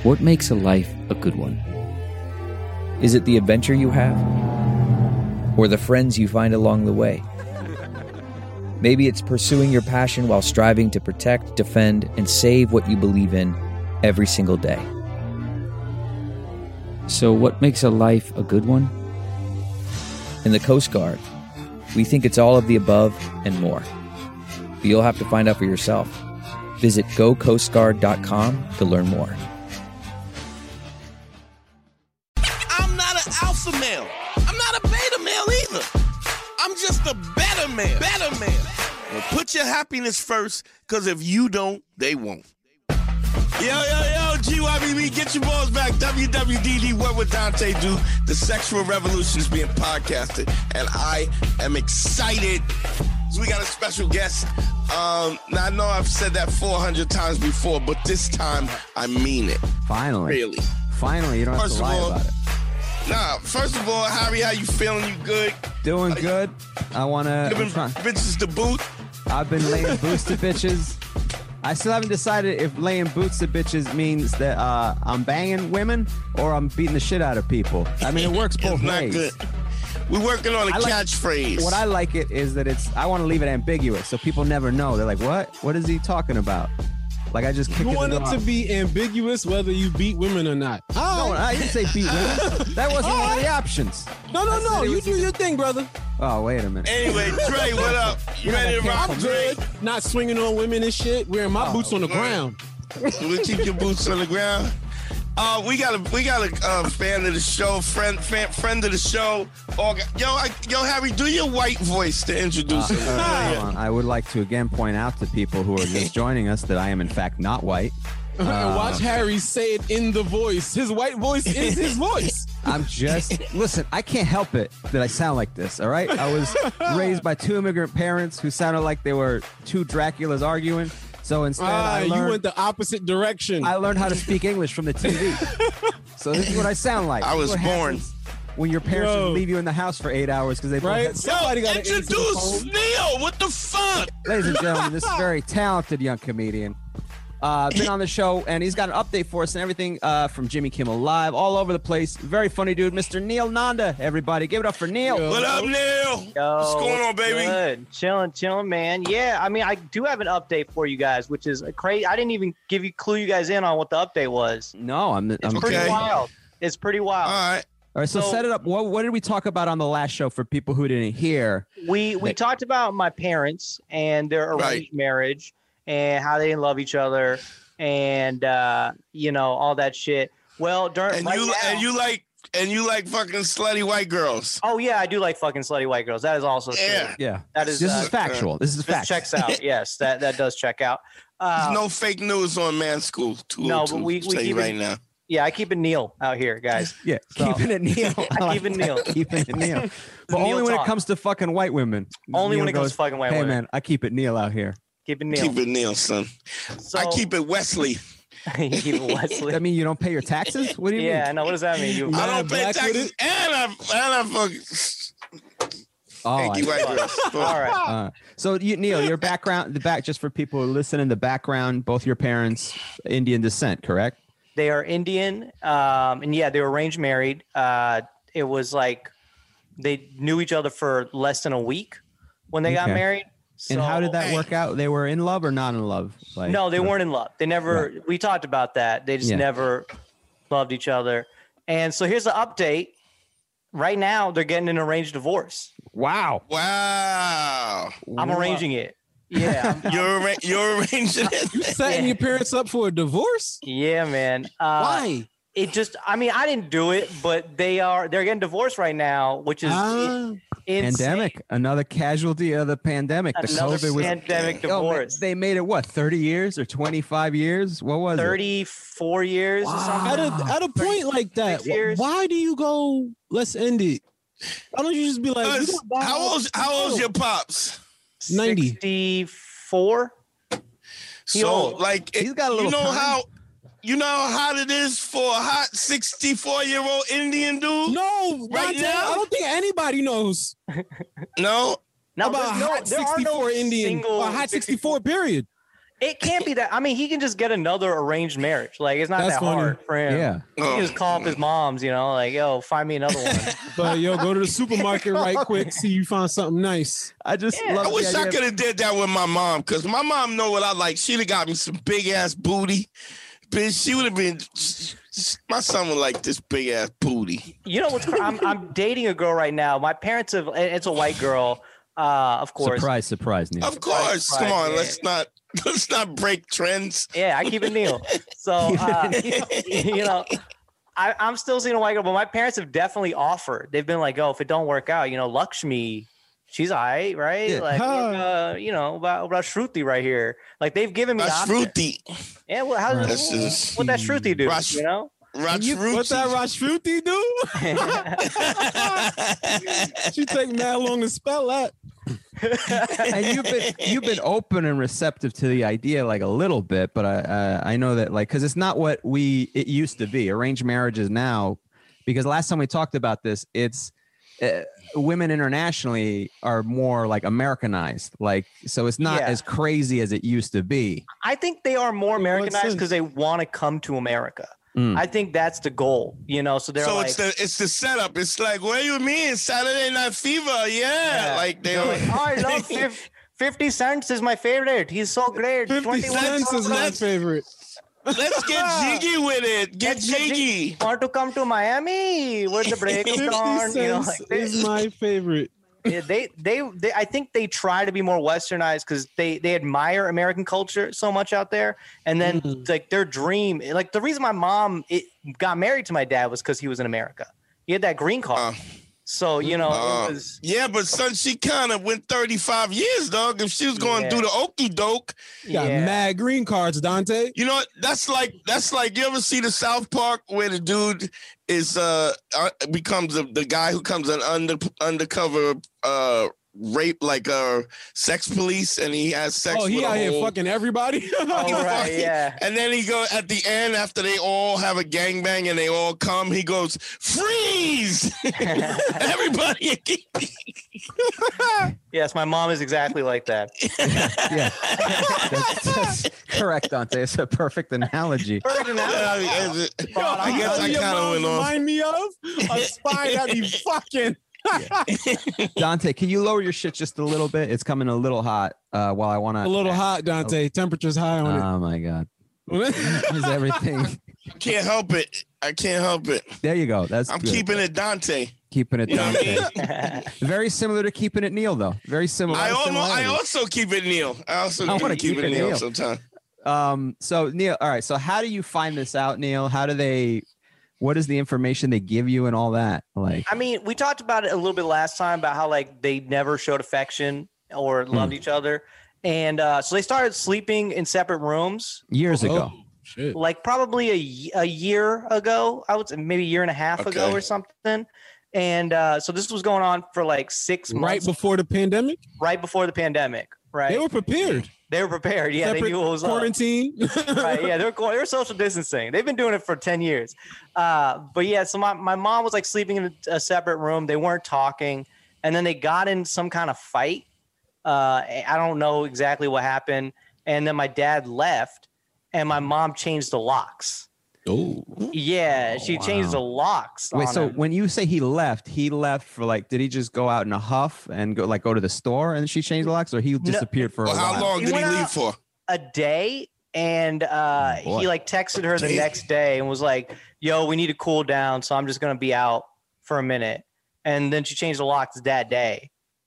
What makes a life a good one? Is it the adventure you have? Or the friends you find along the way? Maybe it's pursuing your passion while striving to protect, defend, and save what you believe in every single day. So what makes a life a good one? In the Coast Guard, we think it's all of the above and more. But you'll have to find out for yourself. Visit gocoastguard.com to learn more. I'm not an alpha male. I'm not a beta male either. I'm just a better man. Better man. Well, put your happiness first, because if you don't, they won't. Yo, GYBB, get your balls back. WWDD, what would Dante do? The sexual revolution is being podcasted, and I am excited. So we got a special guest. Now, I know I've said that 400 times before, but this time I mean it. Finally. Really. Finally, you don't have to lie about it. Nah, first of all, Harry, how you feeling? You good? Doing good. I want to... Giving bitches the boot? I've been laying boots to bitches. I still haven't decided if laying boots to bitches means that I'm banging women or I'm beating the shit out of people. I mean, it works both ways. Good. We're working on a catchphrase. What I like it is that I want to leave it ambiguous so people never know. They're like, what? What is he talking about? Like, I just kick it. You want it to be ambiguous whether you beat women or not. No, I didn't say beat women. That wasn't one of the options. No. You do your thing, brother. Oh, wait a minute. Anyway, Dre, what up? You ready to rock? I'm good. Not swinging on women and shit. Wearing my boots on the ground. We'll keep your boots on the ground. We got a fan of the show, friend of the show. Yo, Harry, do your white voice to introduce him. I would like to again point out to people who are just joining us that I am in fact not white. And watch Harry say it in the voice. His white voice is his voice. Listen, I can't help it that I sound like this, all right? I was raised by two immigrant parents who sounded like they were two Draculas arguing. So instead, you went the opposite direction. I learned how to speak English from the TV. So this is what I sound like. I was born when your parents would leave you in the house for 8 hours because they somebody got to introduce Neil. What the fuck, ladies and gentlemen? This is a very talented young comedian. Been on the show, and he's got an update for us and everything from Jimmy Kimmel Live, all over the place. Very funny dude, Mr. Neil Nanda. Everybody, give it up for Neil. What up, Neil? Yo, what's going on, baby? Good. Chilling, man. Yeah, I mean, I do have an update for you guys, which is crazy. I didn't even clue you guys in on what the update was. No, It's pretty wild. It's pretty wild. All right, so set it up. What did we talk about on the last show for people who didn't hear? We talked about my parents and their arranged marriage. And how they didn't love each other, and all that shit. Well, you like fucking slutty white girls. Oh yeah, I do like fucking slutty white girls. That is also true. Yeah. That is. This is factual. This checks out. Yes, that does check out. There's no fake news on Man School. But we tell you right now. Yeah, I keep it Neil out here, guys. Yeah, keeping it Neil. I keep it Neil. Keeping it Neil. But only when it comes to fucking white women. Only when it comes to fucking white women. Hey man, I keep it Neil out here. Keep it Neil. Keep it Neil, son. So, I keep it Wesley. You keep it Wesley. I mean, you don't pay your taxes? What do you mean? Yeah, I know. What does that mean? I don't pay taxes, and I fucking. All right. So, Neil, your background, just for people who are listening, the background, both your parents, Indian descent, correct? They are Indian, and yeah, they were arranged married. It was like they knew each other for less than a week when they got married. And how did that work out? They were in love or not in love? No, they weren't in love. They never. Right. We talked about that. They just never loved each other. And so here's the update. Right now, they're getting an arranged divorce. Wow. I'm arranging it. Yeah. You're arranging it. You setting your parents up for a divorce? Yeah, man. Why? It just, I mean, I didn't do it, but they're getting divorced right now, which is insane. Pandemic, another casualty of the pandemic. Another pandemic divorce. They made it, 30 years or 25 years? What was 34 years or something? At a point like that, why do you go, let's end it? Why don't you just be like, how old's your pops? 90. 64. So, like, he's got a little time. You know how hot it is for a hot 64-year-old Indian dude? No, right now? I don't think anybody knows. No? About a hot 64 Indian. Or a hot 64 period. It can't be that. I mean, he can just get another arranged marriage. Like, it's not That's that funny. hard for him. Yeah. He can just call up his moms, you know, like, yo, find me another one. But yo, go to the supermarket right quick. See you find something nice. I just I love. wish I could have did that with my mom, because my mom know what I like. She'd have got me some big ass booty. Bitch, she would have been. My son would like this big ass booty. You know what's? I'm dating a girl right now. My parents have. It's a white girl, of course. Surprise, Neil. Of course, Surprise, come on. yeah. Let's not break trends. Yeah, I keep it Neil. So you know, I'm still seeing a white girl, but my parents have definitely offered. They've been like, "Oh, if it don't work out, you know, Lakshmi, she's all right, right? Yeah. Like, you know, about Shruti right here. Like, they've given me That's the option. fruity. Yeah, well, how That's just- what that Shruti do? Rash- You know, What that Rashruti do? She take mad long to spell that. And you've been open and receptive to the idea like a little bit, but I know that like because it's not what it used to be. Arranged marriages now, because last time we talked about this, it's women internationally are more like Americanized, like so it's not as crazy as it used to be. I think they are more What Americanized sense? because they want to come to America. I think that's the goal, you know. So they're So like, it's the setup. It's like, what do you mean? Saturday Night Fever. Yeah. Like they're like, oh, I love 50 Cents is my favorite. He's so great. 50 21 cents is my Let's- favorite. let's get jiggy with it. Get jiggy. Want to come to Miami? Where the break is 50 on? You know, cents like is my favorite. they I think they try to be more westernized because they admire American culture so much out there, and then like their dream, like the reason my mom got married to my dad was because he was in America. He had that green card. So, you know, it was, Yeah, but son, she kind of went 35 years, dog. If she was going to do the okey doke, Got mad green cards, Dante. you know what? That's like you ever see the South Park where the dude is becomes the guy who comes an undercover rape like sex police, and he has sex. Oh, he with out a here whole, fucking everybody. oh, right, yeah. And then he go at the end after they all have a gangbang and they all come. He goes, freeze! Everybody. Yes, my mom is exactly like that. Yeah, that's correct, Dante. It's a perfect analogy. I guess I kind of went off. Remind me of a spy that be fucking. Dante, can you lower your shit just a little bit? It's coming a little hot. While I want to A little hot, Dante. Temperature's high on Oh my god, it. is everything? Can't help it. I can't help it. There you go. That's I'm good. keeping it Dante. Keeping it You know Dante. what I mean? Very similar to keeping it Neil, though. Very similar. I also keep it Neil. I also wanna keep it Neil sometimes. So Neil, all right. So how do you find this out, Neil? What is the information they give you and all that? Like, I mean, we talked about it a little bit last time about how like they never showed affection or loved each other. And so they started sleeping in separate rooms years ago. Shit. like probably a year ago. I would say maybe a year and a half ago or something. And so this was going on for like 6 months. Right before the pandemic? Right before the pandemic, right? They were prepared. They were prepared. Yeah, Separate they knew what was quarantine. right, yeah, they were social distancing. They've been doing it for 10 years. But yeah, so my mom was like sleeping in a separate room. They weren't talking. And then they got in some kind of fight. I don't know exactly what happened. And then my dad left and my mom changed the locks. Oh. Yeah, she changed the locks. Wait, on so him. when you say he left for like, did he just go out in a huff and go to the store and she changed the locks, or he disappeared for a Well, while? how long He did he went leave out- for? a day, and boy. he like texted her the next day and was like, yo, we need to cool down, so I'm just gonna be out for a minute. And then she changed the locks that day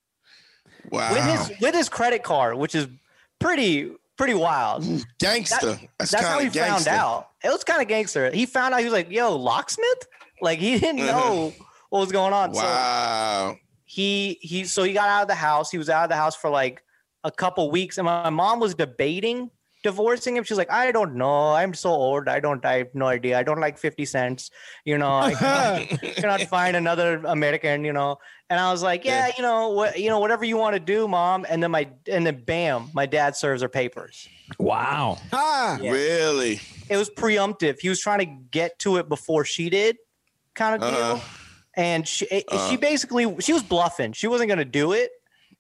Wow. with his credit card, which is pretty wild. Gangster. That's how he kind of gangster. found out. It was kind of gangster. He found out, he was like, yo, locksmith? Like he didn't know what was going on. So Wow. he got out of the house. He was out of the house for like a couple weeks, and my mom was debating divorcing him. She's like, I don't know. I'm so old. I have no idea. I don't like 50 cents. You know, I cannot find another American, you know. And I was like, yeah, you know, whatever you want to do, mom. And then bam, my dad serves her papers. Wow. Ah. Yeah. Really? It was preemptive. He was trying to get to it before she did, kind of deal. And she basically was bluffing. She wasn't going to do it.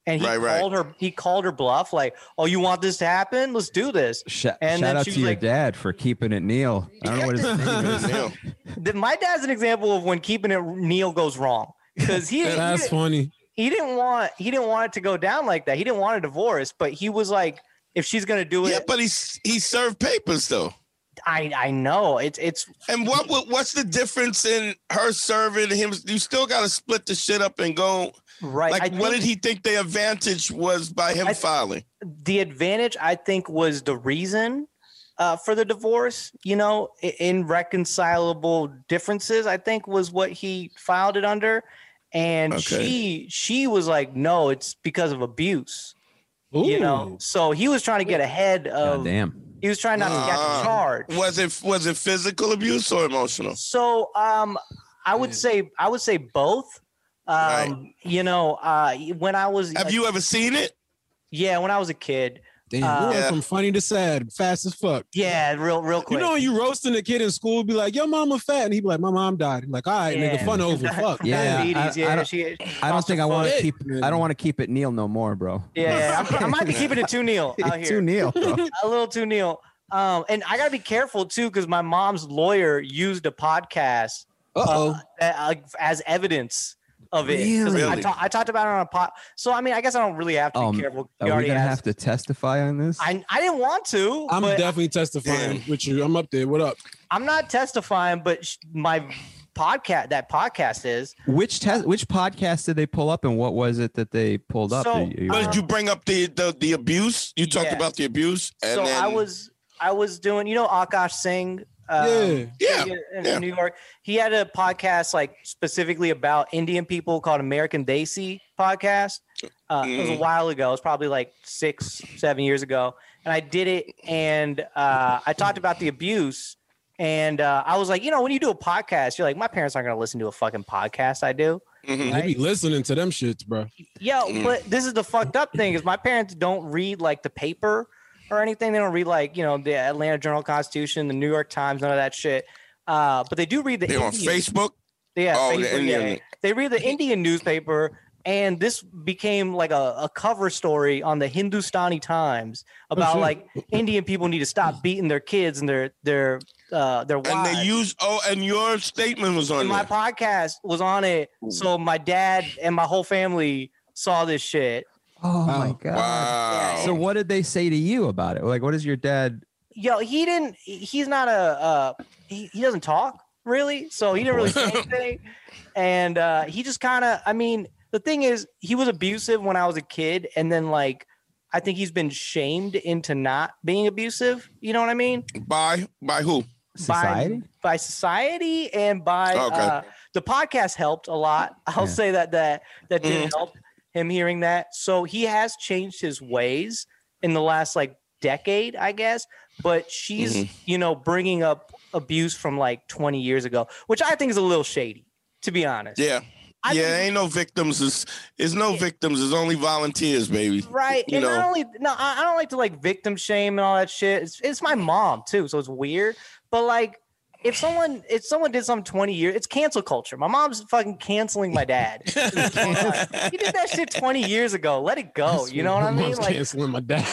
And he called her bluff, like, "Oh, you want this to happen? Let's do this." And shout out to your dad for keeping it Neil. I don't know what his name is. My dad's an example of when keeping it Neil goes wrong, because that's funny. He didn't want it to go down like that. He didn't want a divorce, but he was like, if she's gonna do it, yeah. But he served papers though. I know it's. And what's the difference in her serving him? You still got to split the shit up and go. Right. Like, what did he think the advantage was by him filing? The advantage, I think, was the reason for the divorce. You know, irreconcilable differences, I think, was what he filed it under. And she was like, no, it's because of abuse. Ooh. You know, so he was trying to get ahead of. Damn. He was trying not to get charged. Was it physical abuse or emotional? So, I would say both. Right. You know, when I was. Have you ever seen it? Yeah, when I was a kid. Damn, you went from funny to sad, fast as fuck. Yeah, real quick. You know, when you roasting a kid in school, be like, "Yo, mama fat," and he'd be like, "My mom died." I'm like, "All right, nigga, fun over." Fuck. Yeah, I don't think I want to keep. I don't want to keep it Neil no more, bro. Yeah, I might be keeping it too Neil out here. Too Neil, bro. A little too Neil. And I gotta be careful too, because my mom's lawyer used a podcast as evidence of it. Really? I talked about it on a pod. So I mean, I guess I don't really have to be careful. Are we gonna have to testify on this? I didn't want to. I'm definitely testifying with you. I'm up there. What up? I'm not testifying, but my podcast is. Which podcast did they pull up, and what was it that they pulled up? Did you bring up the abuse? You talked about the abuse. And so then... I was doing, you know, Akash Singh. In New York, he had a podcast like specifically about Indian people called American Desi podcast. It was a while ago. It was probably like 6-7 years ago, and I did it. And I talked about the abuse. And I was like, you know, when you do a podcast, you're like, my parents aren't gonna listen to a fucking podcast I do. Mm-hmm. Right? They be listening to them shits, bro. But this is the fucked up thing is my parents don't read like the paper or anything. They don't read like, you know, the Atlanta Journal-Constitution, the New York Times, none of that shit. But they do read the Indian. On Facebook? Yeah, Facebook, the Indian. They read the Indian newspaper, and this became like a cover story on the Hindustani Times about like Indian people need to stop beating their kids and their wives. And they use and your statement was on and my podcast was on it. So my dad and my whole family saw this shit. Oh my god! Wow. So what did they say to you about it? Like, what is your dad? Yo, he's not he doesn't talk really, so he didn't really say anything, and he just kind of. I mean, the thing is, he was abusive when I was a kid, and then like, I think he's been shamed into not being abusive. You know what I mean? By who? Society? By society and by the podcast helped a lot. I'll say that did help. Him hearing that. So he has changed his ways in the last like decade, I guess, but she's, you know, bringing up abuse from like 20 years ago, which I think is a little shady, to be honest. Yeah. Ain't no victims. There's no victims. There's only volunteers, baby. Right. You know? I don't like to like victim shame and all that shit. It's my mom too. So it's weird, but like, if someone did something 20 years, it's cancel culture. My mom's fucking canceling my dad. He did that shit 20 years ago. Let it go. You know what I mean? Like canceling my dad.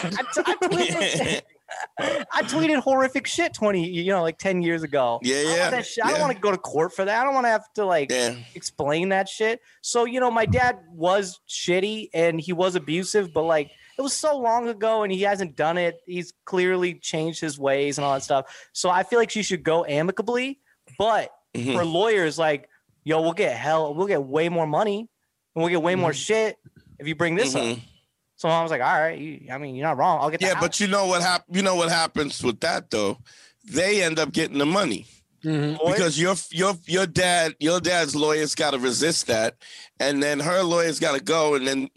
I tweeted horrific shit 10 years ago. Yeah. I don't want to go to court for that. I don't want to have to explain that shit. So, you know, my dad was shitty and he was abusive, but like, it was so long ago and he hasn't done it. He's clearly changed his ways and all that stuff. So I feel like she should go amicably. But for lawyers, like, yo, we'll get way more money and we'll get way more shit if you bring this up. So I was like, all right, you're not wrong. I'll get that. Yeah, but you know what happens with that though? They end up getting the money. Because your dad's lawyers got to resist that, and then her lawyers got to go, and then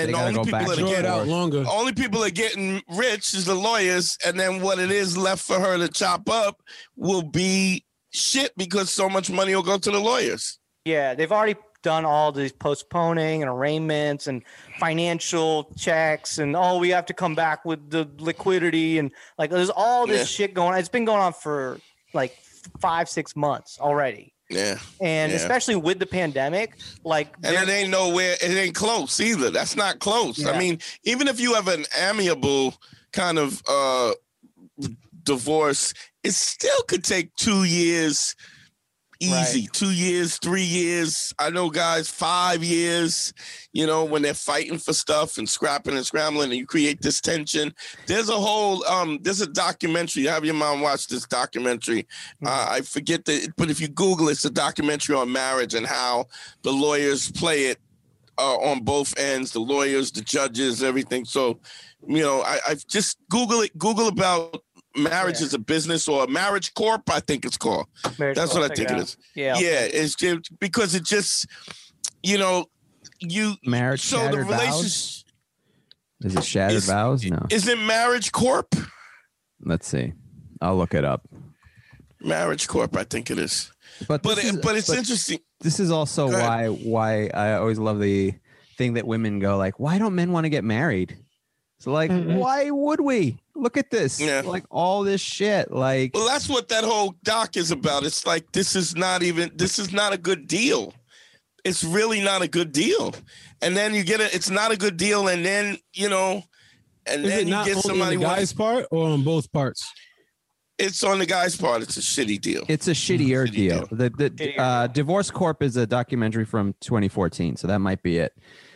the only people that are getting rich is the lawyers, and then what it is left for her to chop up will be shit because so much money will go to the lawyers. Yeah, they've already done all these postponing and arraignments and financial checks, and we have to come back with the liquidity, and like there's all this shit going on. It's been going on for like 5-6 months already. Yeah. And especially with the pandemic, like, and it ain't nowhere, it ain't close either. That's not close. Yeah. I mean, even if you have an amiable kind of divorce, it still could take 2 years easy. Right. 2 years, 3 years. I know guys 5 years, you know, when they're fighting for stuff and scrapping and scrambling, and you create this tension. There's a whole there's a documentary. Have your mom watch this documentary. I forget but if you Google it, it's a documentary on marriage and how the lawyers play it on both ends, the lawyers, the judges, everything. So, you know, I just Google about marriage as a business, or Marriage Corp, I think it's called. That's what I think it is. Yeah, it's just because it just, you know, Marriage so Shattered the relationship Vows? Is it Shattered Vows? No. Is it Marriage Corp? Let's see. I'll look it up. Marriage Corp, I think it is. But it's interesting. This is also why I always love the thing that women go like, why don't men want to get married? So like, why would we? Look at this. Yeah. Like all this shit. Like, well, that's what that whole doc is about. It's like, this is not a good deal. It's really not a good deal. And then you get it's not a good deal. And then, you know, and is then it you not get only somebody on the guy's part or on both parts? It's on the guy's part. It's a shitty deal. it's a shittier deal. The Divorce Corp is a documentary from 2014. So that might be it.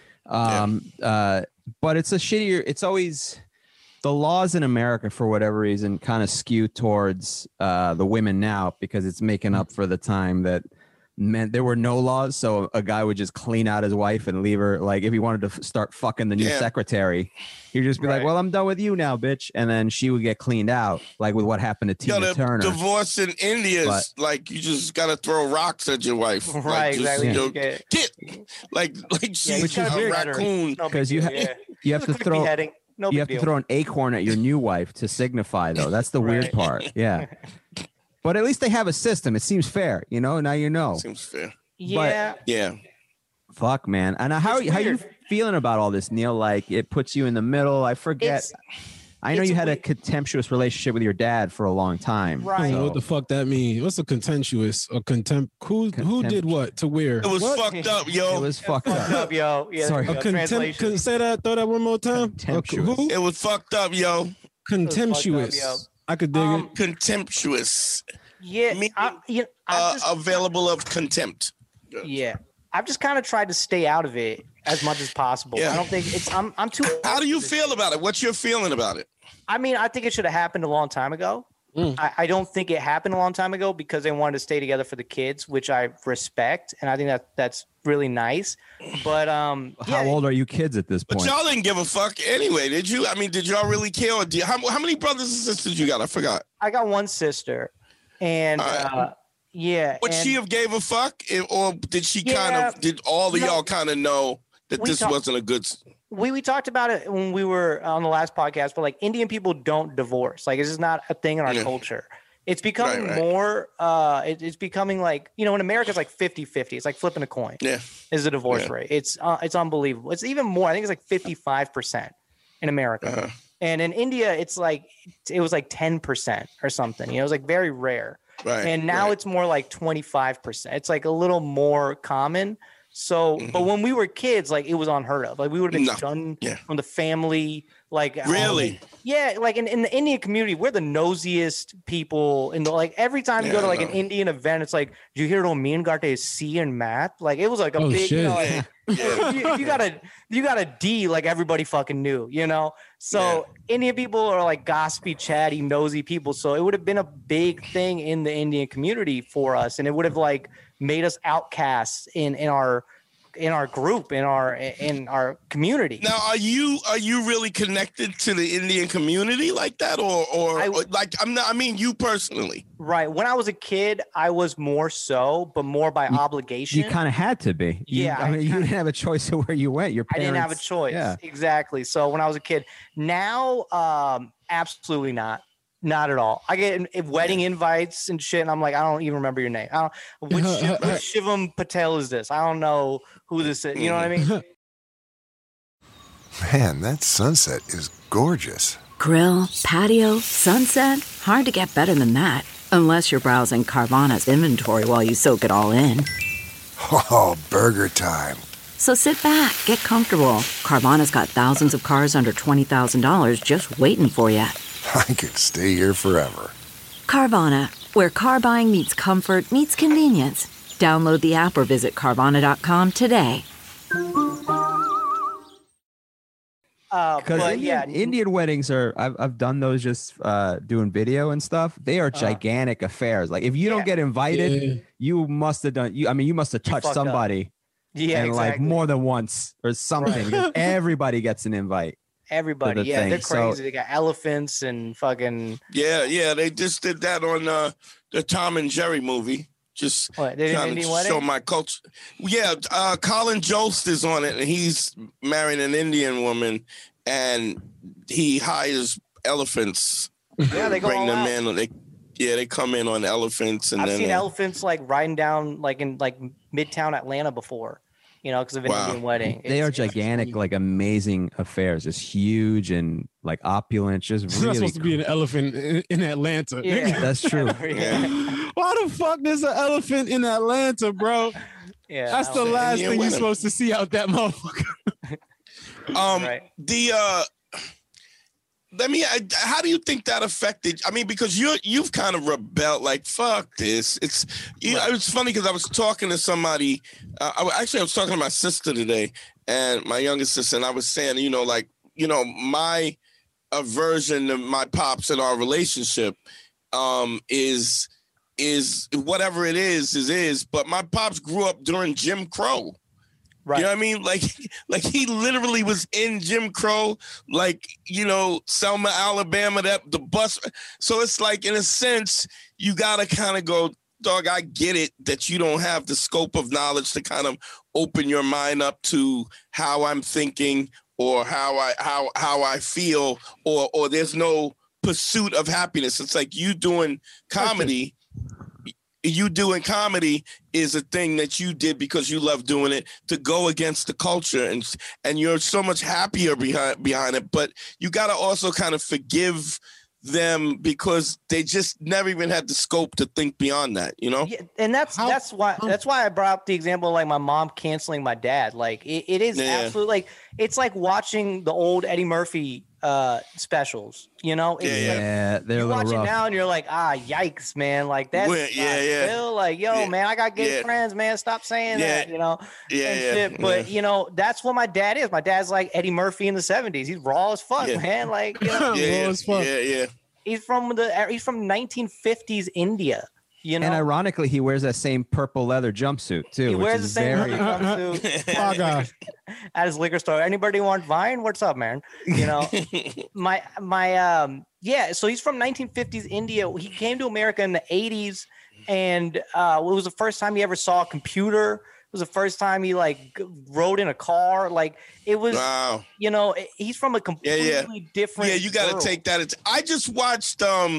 But it's a shittier, it's always, the laws in America for whatever reason kind of skew towards the women now, because it's making up for the time that there were no laws. So a guy would just clean out his wife and leave her. Like if he wanted to start fucking the new secretary, he'd just be like, well, I'm done with you now, bitch. And then she would get cleaned out, like with what happened to Tina Turner. Divorce in India is like, you just got to throw rocks at your wife. Right, exactly. You know, get like she's a raccoon. Because you have to throw to throw an acorn at your new wife to signify, though. That's the weird part. Yeah. But at least they have a system. It seems fair, you know. Now you know. Seems fair. Yeah. But, yeah. Fuck, man. And how you feeling about all this, Neil? Like it puts you in the middle. I forget. I know you had a contemptuous relationship with your dad for a long time. Right. So. What the fuck that mean? What's a contemptuous? A contempt? Who did what to where? It was fucked up, yo. It was fucked up, yo. Yeah, sorry. A contempt. Say that. Throw that one more time. Contemptuous. It was fucked up, yo. Contemptuous. I could dig it. Contemptuous. Yeah. Available of contempt. Yeah. I've just kind of tried to stay out of it as much as possible. Yeah. I don't think I'm too. How do you feel about it? What's your feeling about it? I mean, I think it should have happened a long time ago. I don't think it happened a long time ago because they wanted to stay together for the kids, which I respect, and I think that's really nice. But how old are you kids at this point? But y'all didn't give a fuck anyway, did you? I mean, did y'all really care? Or how many brothers and sisters you got? I forgot. I got one sister, and yeah. Would she have gave a fuck, or did she did all of y'all kind of know that this wasn't a good? We talked about it when we were on the last podcast, but like Indian people don't divorce. Like, this is not a thing in our culture. It's becoming more, it's becoming like, you know, in America, it's like 50-50. It's like flipping a coin. Yeah. Is the divorce rate. It's unbelievable. It's even more. I think it's like 55% in America. Uh-huh. And in India, it was like 10% or something. You know, it was like very rare. Right. And now it's more like 25%. It's like a little more common. So, but when we were kids, like it was unheard of. Like we would have been shunned from the family. Like really, like in the Indian community, we're the nosiest people. In the like every time you go to like an Indian event, it's like, "Do you hear Romin got a C in math?" Like it was like a big, you know, like, if you got a D, like everybody fucking knew, you know. So Indian people are like gossipy, chatty, nosy people. So it would have been a big thing in the Indian community for us, and it would have like made us outcasts in our group, in our community. Now, are you really connected to the Indian community like that, or like I'm not? I mean, you personally. Right. When I was a kid, I was more so, but more by obligation. You kind of had to be. You didn't have a choice of where you went. Your parents. I didn't have a choice. Yeah. Exactly. So when I was a kid, now, absolutely not. Not at all. I get wedding invites and shit, and I'm like, I don't even remember your name. Which Shivam Patel is this? I don't know who this is. You know what I mean? Man, that sunset is gorgeous. Grill, patio, sunset. Hard to get better than that. Unless you're browsing Carvana's inventory while you soak it all in. Oh, burger time. So sit back, get comfortable. Carvana's got thousands of cars under $20,000 just waiting for you. I could stay here forever. Carvana, where car buying meets comfort, meets convenience. Download the app or visit Carvana.com today. Because Indian weddings are, I've done those just doing video and stuff. They are gigantic affairs. Like if you don't get invited, you must have done. You must have touched somebody. Yeah, and like more than once or something. Right. Everybody gets an invite. Everybody, they're crazy. So, they got elephants and fucking. Yeah. They just did that on the Tom and Jerry movie. Just trying to show my culture. Yeah, Colin Jost is on it, and he's marrying an Indian woman, and he hires elephants. Yeah, they go bring them out. in. They come in on elephants, and I've seen elephants like riding down like in like Midtown Atlanta before. Because of an Indian wedding. They are gigantic, like amazing affairs. It's huge and like opulent. Just really not supposed to be an elephant in Atlanta. Yeah, that's true. Why the fuck there's an elephant in Atlanta, bro? Yeah, that's the last thing you're supposed to see out that motherfucker. How do you think that affected? I mean, because you've kind of rebelled, like fuck this. It's it was funny because I was talking to somebody. I was talking to my sister today, and my youngest sister, and I was saying, my aversion to my pops and our relationship, is whatever it is. But my pops grew up during Jim Crow. Right. You know what I mean? Like he literally was in Jim Crow, Selma, Alabama, the bus. So it's like, in a sense, you got to kind of go, dog, I get it that you don't have the scope of knowledge to kind of open your mind up to how I'm thinking or how I feel, or there's no pursuit of happiness. It's like you doing comedy. You doing comedy is a thing that you did because you love doing it, to go against the culture, and you're so much happier behind it. But you got to also kind of forgive them because they just never even had the scope to think beyond that, Yeah, and that's why I brought up the example of like my mom canceling my dad. Like it is absolutely like it's like watching the old Eddie Murphy specials, they're you watch rough. It now and you're like, yikes, man, like that's still like, man, I got gay friends, man, stop saying that, shit. But that's what my dad is. My dad's like Eddie Murphy in the 70s. He's raw as fuck, man, like raw as fuck. He's from 1950s India. And ironically, he wears that same purple leather jumpsuit too. He wears the same jumpsuit. Oh god! At his liquor store. Anybody want Vine? What's up, man? So he's from 1950s India. He came to America in the 80s, and it was the first time he ever saw a computer. It was the first time he rode in a car. Like it was, wow. He's from a completely different. Yeah, you got to take that. I just watched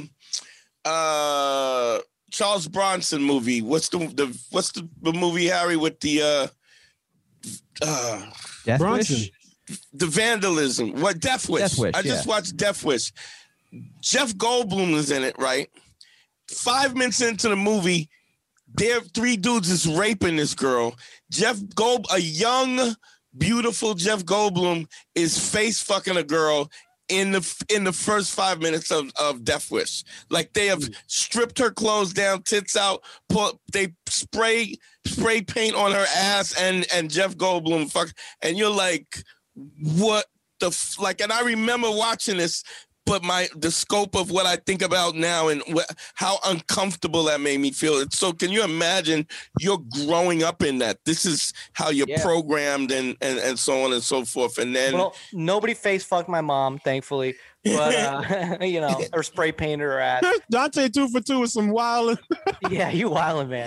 Charles Bronson movie. What's the movie, Harry, with the Death Bronson Wish? The vandalism? What, Death Wish? Death Wish, I just watched Death Wish. Jeff Goldblum is in it, right? 5 minutes into the movie, there 3 dudes is raping this girl. A young, beautiful Jeff Goldblum is face fucking a girl in the first 5 minutes of Death Wish. Like they have stripped her clothes down, tits out, they spray paint on her ass, and Jeff Goldblum and you're like, what the and I remember watching this, but the scope of what I think about now and how uncomfortable that made me feel. So can you imagine you're growing up in that? This is how you're programmed and so on and so forth. And then nobody face fucked my mom, thankfully. But or spray painted her ass. Dante 2 for 2 with some wild. Yeah, you wildin', man.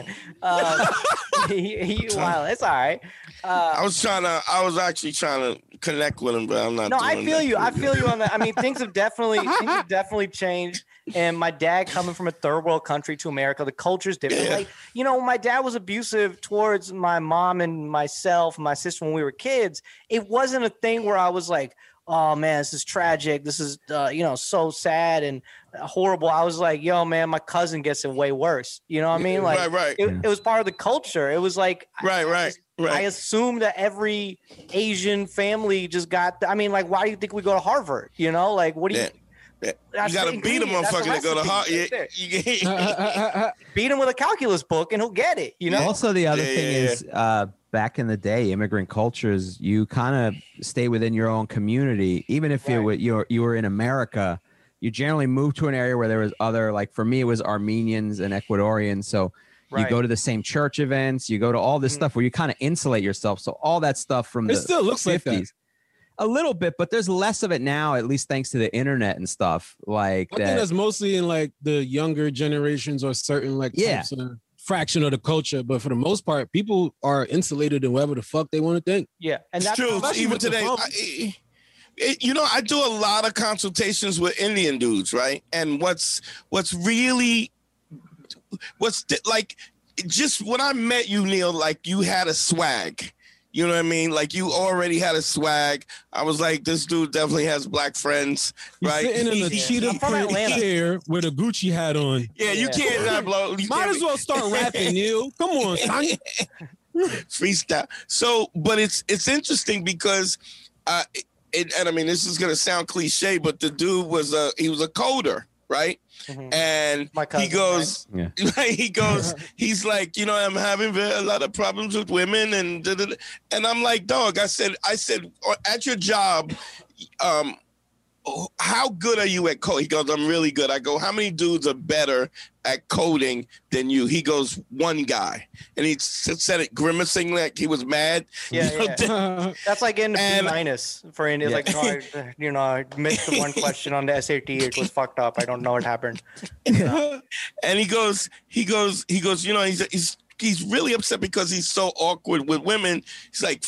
He wildin'. It's all right. I was actually trying to connect with him, but I'm not. No, I feel you. I feel you on that. I mean, things have definitely changed. And my dad coming from a third world country to America, the culture's different. Yeah. Like, my dad was abusive towards my mom and myself and my sister when we were kids. It wasn't a thing where I was like, oh man, this is tragic. This is, so sad and horrible. I was like, yo, man, my cousin gets it way worse. You know what I mean? Like, right. It was part of the culture. It was like, Right. I assume that every Asian family just got, like, why do you think we go to Harvard? You know, like, what do you, You got to beat a motherfucker to go to Harvard. Beat him with a calculus book and he'll get it, you know? Also, the other thing is, back in the day, immigrant cultures, you kind of stay within your own community. Even if you were in America, you generally move to an area where there was other, like for me, it was Armenians and Ecuadorians. So you go to the same church events, you go to all this stuff where you kind of insulate yourself. So all that stuff from it still looks 50s. Like that. A little bit, but there's less of it now, at least thanks to the internet and stuff like that. I think that's mostly in like the younger generations or certain like types of fraction of the culture. But for the most part, people are insulated in whatever the fuck they want to think. Yeah. And that's true. Even today, I do a lot of consultations with Indian dudes, right? And what's just when I met you, Neil, like you had a swag. You know what I mean? Like you already had a swag. I was like, this dude definitely has black friends, right? He's sitting in a cheetah print chair with a Gucci hat on. Yeah, you can't not blow. Might as well start rapping, Neil. Come on, son. Freestyle. So, but it's interesting because, and I mean, this is gonna sound cliche, but the dude was a coder, right? Mm-hmm. And he goes, he's like, I'm having a lot of problems with women, and I'm like, dog, I said, at your job, how good are you at code? He goes, I'm really good. I go, how many dudes are better at coding than you? He goes, one guy. And he said it grimacing like he was mad. Yeah. That's like in B- for India. Like, I missed the one question on the SAT. It was fucked up. I don't know what happened. And he goes, he's really upset because he's so awkward with women. He's like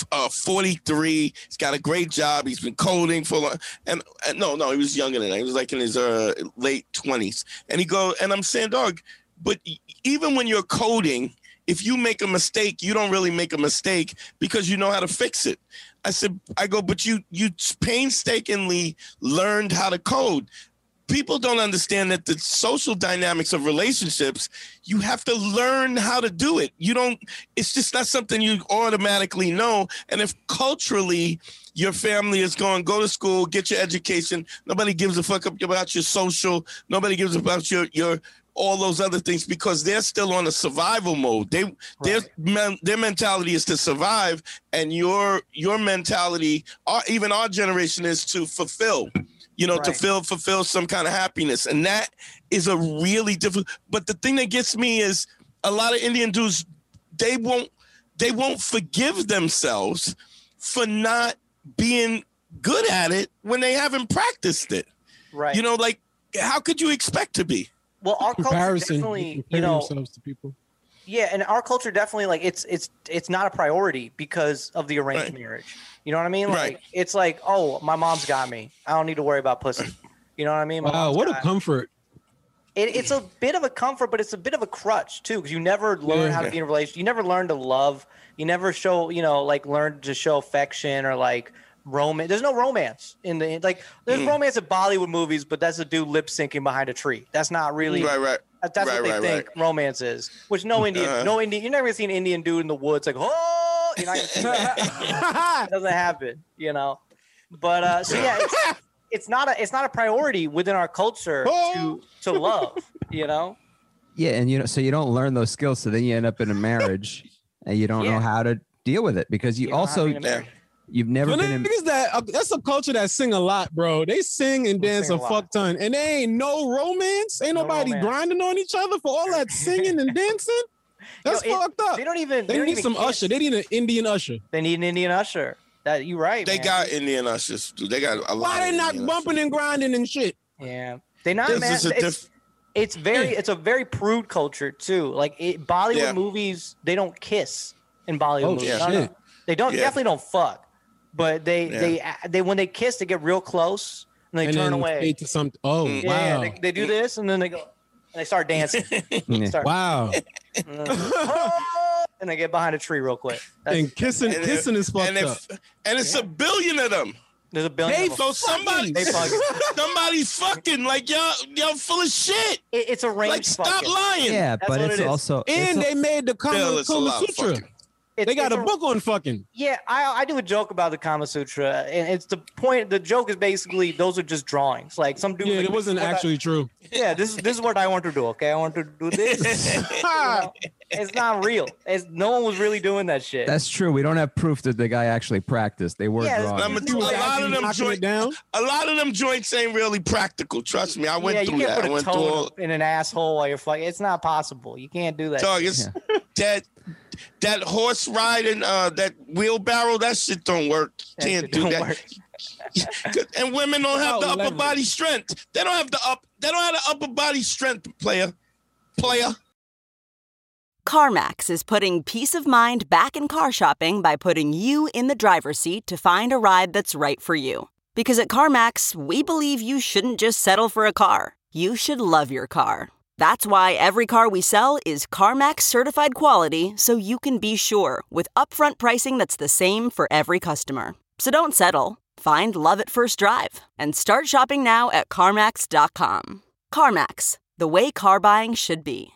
43. He's got a great job. He's been coding for long. And no, he was younger than that. He was like in his late 20s. And I'm saying, dog, but even when you're coding, if you make a mistake, you don't really make a mistake because you know how to fix it. But you painstakingly learned how to code. People don't understand that the social dynamics of relationships, you have to learn how to do it. It's just not something you automatically know. And if culturally your family is going, go to school, get your education, nobody gives a fuck about your social, nobody gives a fuck about your all those other things because they're still on a survival mode. Their mentality is to survive, and your mentality, even our generation, is to fulfill. To fulfill some kind of happiness. And that is a really difficult, but the thing that gets me is a lot of Indian dudes, they won't forgive themselves for not being good at it when they haven't practiced it. Right. Like how could you expect to be? Well, our culture definitely, themselves to people. Yeah, and our culture definitely, like, it's not a priority because of the arranged marriage. You know what I mean? Like, it's like, oh, my mom's got me. I don't need to worry about pussy. You know what I mean? Wow, what a comfort. It's a bit of a comfort, but it's a bit of a crutch, too, because you never learn how to be in a relationship. You never learn to love. You never show, learn to show affection or, like, romance. There's no romance in the, like, there's romance in Bollywood movies, but that's a dude lip syncing behind a tree. That's not really. Right. That's what they think romance is, which no Indian, you're never gonna see an Indian dude in the woods like, oh, you're not gonna see that. It doesn't happen, But it's not a priority within our culture to love, Yeah, and so you don't learn those skills, so then you end up in a marriage and you don't know how to deal with it because you also. You've never been in. That's a culture that sing a lot, bro. They sing and dance a fuck ton, and there ain't no romance. Ain't nobody grinding on each other for all that singing and dancing. That's fucked up. They don't even. They need some usher. They need an Indian usher. They need an Indian usher. That you right. They got Indian ushers. They got a lot. Why they not bumping and grinding and shit? Yeah, they not. Man, it's a very prude culture too. Like Bollywood movies, they don't kiss in Bollywood movies. Shit. They don't definitely don't fuck. But they when they kiss, they get real close and they turn away. To something. Oh, wow. Yeah, they do this and then they go and they start dancing. Wow. And they get behind a tree real quick. And kissing is fucked up. And it's a billion of them. There's a billion. Hey, of them. so somebody's fucking like y'all full of shit. It's arranged. Like, stop fucking. lying. Yeah, That's but what it's it is. also And they made the Kama it's a lot of Sutra. fucking. They got a book on fucking. Yeah, I do a joke about the Kama Sutra, and it's the point. The joke is basically those are just drawings. Like some dude. Yeah, like, it wasn't actually true. Yeah, this is what I want to do. Okay, I want to do this. You know? It's not real. No one was really doing that shit. That's true. We don't have proof that the guy actually practiced. They were Yeah, drawing. Number it. two, a lot of them Knocking it down. a lot of them joints ain't really practical. Trust me, I went yeah, through you that. can't I put a went through toe all. in an asshole while you're fucking. It's not possible. You can't do that. Dog, it's that horse riding, that wheelbarrow, that shit don't work. That Can't shit do don't that. work. And women don't have the upper leverage. body strength. They don't have the upper body strength, player. CarMax is putting peace of mind back in car shopping by putting you in the driver's seat to find a ride that's right for you. Because at CarMax, we believe you shouldn't just settle for a car. You should love your car. That's why every car we sell is CarMax certified quality, so you can be sure with upfront pricing that's the same for every customer. So don't settle. Find love at first drive and start shopping now at CarMax.com. CarMax, the way car buying should be.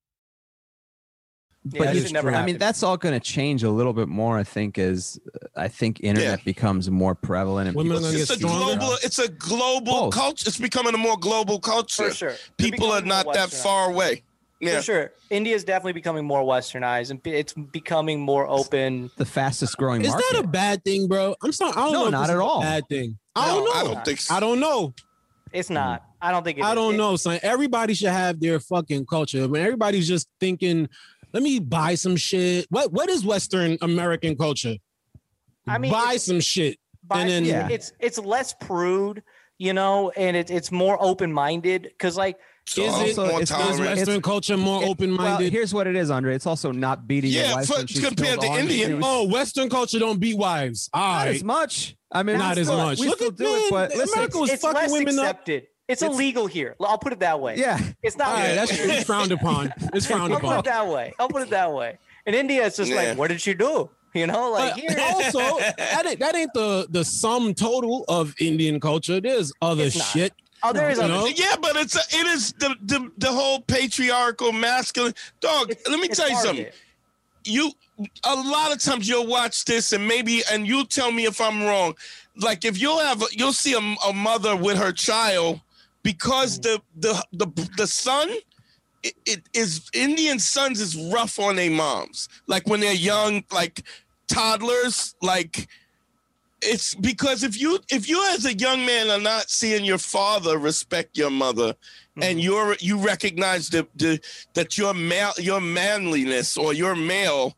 Yeah, But that should never I mean, happen. that's all going to change a little bit more. I think as internet becomes more prevalent and Women are people gonna It's get a stronger. global Both. culture. It's becoming a more global culture. For sure. They're People are becoming not more that westernized. far away. Yeah. For sure. India is definitely becoming more westernized, and it's becoming more open. the fastest growing Is market. that a bad thing, bro? I'm sorry. I don't No, know. if not this at is a all. Bad thing. I No, don't know. I don't think so. I don't know. It's not. I don't think it I is. don't know, son. Everybody should have their fucking culture. When everybody's just thinking, let me buy some shit. What is Western American culture? I mean, buy it's- some shit. But And then it's less prude, you know, and it's more open minded because like So Is it- more it's- tolerant. it's- Western culture more Well, open-minded. here's what it is, Andre. It's also not beating your Yeah, wife for- when she compared spilled to orange Indian. juice. Oh, Western culture don't beat wives. All Not right. as much. I mean, Not we as still- much. We Look still at do it, but listen, America was it's fucking less women up. accepted. It's illegal here. I'll put it that way. yeah. It's not. All right, that's it's frowned upon. It's frowned I'll put upon. it that way. I'll put it that way. In India, it's just Yeah. like, what did she do? You know, like But here. also, that ain't the sum total of Indian culture. There's other It's not. shit. Oh, there is You other. know? Yeah, but it is the whole patriarchal masculine dog. Let me It's tell you part of something. it. A lot of times you'll watch this and you tell me if I'm wrong. Like if you'll see a mother with her child because the son it is Indian sons is rough on their moms. Like when they're young, like toddlers, like it's because if you as a young man are not seeing your father respect your mother and you recognize that your manliness or your male,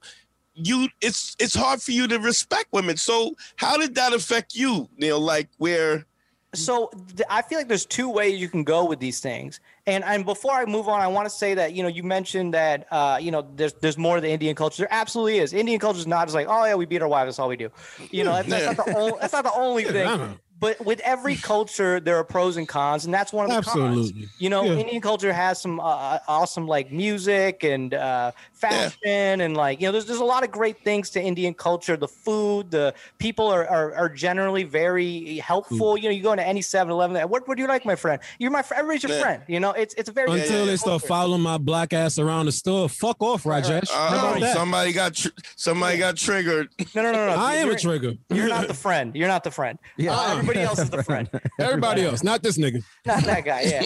it's hard for you to respect women. So how did that affect you, Neil? Like where So I feel like there's two ways you can go with these things. And before I move on, I want to say that, you know, you mentioned that, there's more of the Indian culture. There absolutely is. Indian culture is not just like, oh, yeah, we beat our wives. That's all we do. You know, that's not the only thing. But with every culture, there are pros and cons, and that's one of the cons. You know, Yeah. Indian culture has some awesome like music and fashion, and like, you know, there's a lot of great things to Indian culture. The food, the people are generally very helpful. You know, you go into any 7-Eleven. What do you like, my friend? You're my friend. Everybody's your friend. You know, it's a very Until they start following my black ass around the store. Fuck off, Rajesh. How about that? somebody got triggered. No. I am a trigger. You're not the friend. You're not the friend. Yeah. Everybody else is the friend. Everybody else, not this nigga. Not that guy. Yeah.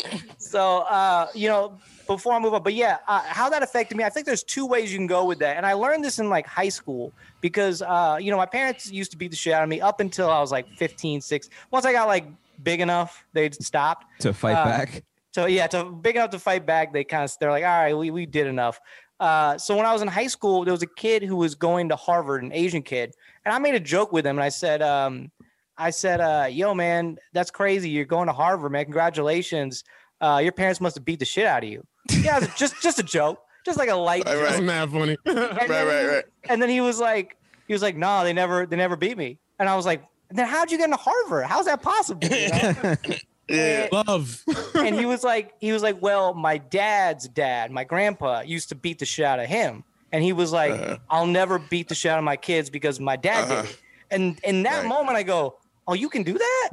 So, you know, before I move on, but yeah, how that affected me, I think there's two ways you can go with that. And I learned this in like high school because, you know, my parents used to beat the shit out of me up until I was like 15, 16. Once I got like big enough, they stopped. to fight back. So yeah, big enough to fight back. They're like, all right, we did enough. So when I was in high school, there was a kid who was going to Harvard, an Asian kid. And I made a joke with him and I said, yo, man, that's crazy. You're going to Harvard, man. Congratulations. Your parents must have beat the shit out of you. Yeah, it was just a joke, just like a light joke. That's mad funny. Right. And then he was like, no, they never beat me. And I was like, then how'd you get into Harvard? How's that possible? You know? Yeah. Love. And he was like, well, my dad's dad, my grandpa, used to beat the shit out of him. And he was like, I'll never beat the shit out of my kids because my dad did it. And in that moment, I go, Oh, you can do that?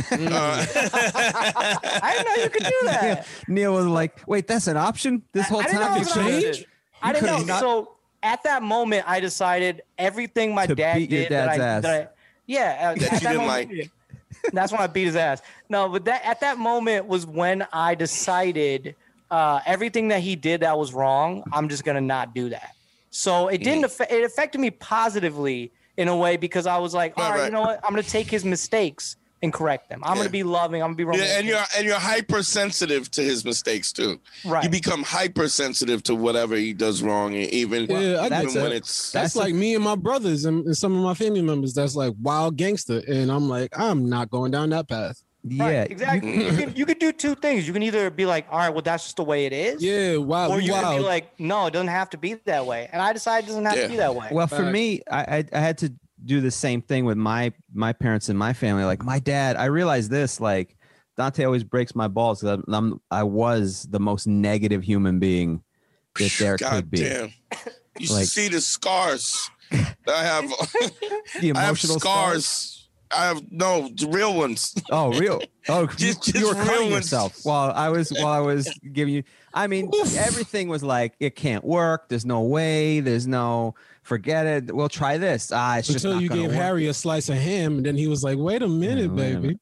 I didn't know you could do that. Yeah. Neil was like, wait, that's an option this whole time? It changed? I didn't know. So at that moment, I decided everything my dad beat your did dad's ass. that you didn't moment, like. That's when I beat his ass. No, but at that moment was when I decided everything that he did that was wrong, I'm just gonna not do that. So it didn't it affected me positively in a way because I was like, all right, you know what? I'm gonna take his mistakes and correct them. I'm gonna be loving. I'm gonna be romantic. Yeah, and you're hypersensitive to his mistakes too. Right. You become hypersensitive to whatever he does wrong, even when that's like me and my brothers and some of my family members. That's like wild gangster, and I'm like, I'm not going down that path. Yeah, right, exactly. You could do two things. You can either be like, all right, well, that's just the way it is. Yeah, wow. Or you can be like, no, it doesn't have to be that way. And I decided it doesn't have to be that way. Well, for me, I had to do the same thing with my parents and my family. Like my dad, I realized this, like Dante always breaks my balls because I was the most negative human being that there could be. Damn. You should see the scars. I have the emotional scars. I have the real ones. Oh, real. Oh, just you were real cutting ones. yourself while I was giving you. I mean, everything was like, it can't work. There's no way. There's no. Forget it. We'll try this. It's just until not you gonna gave work. Harry a slice of ham, and then he was like, "Wait a minute, baby."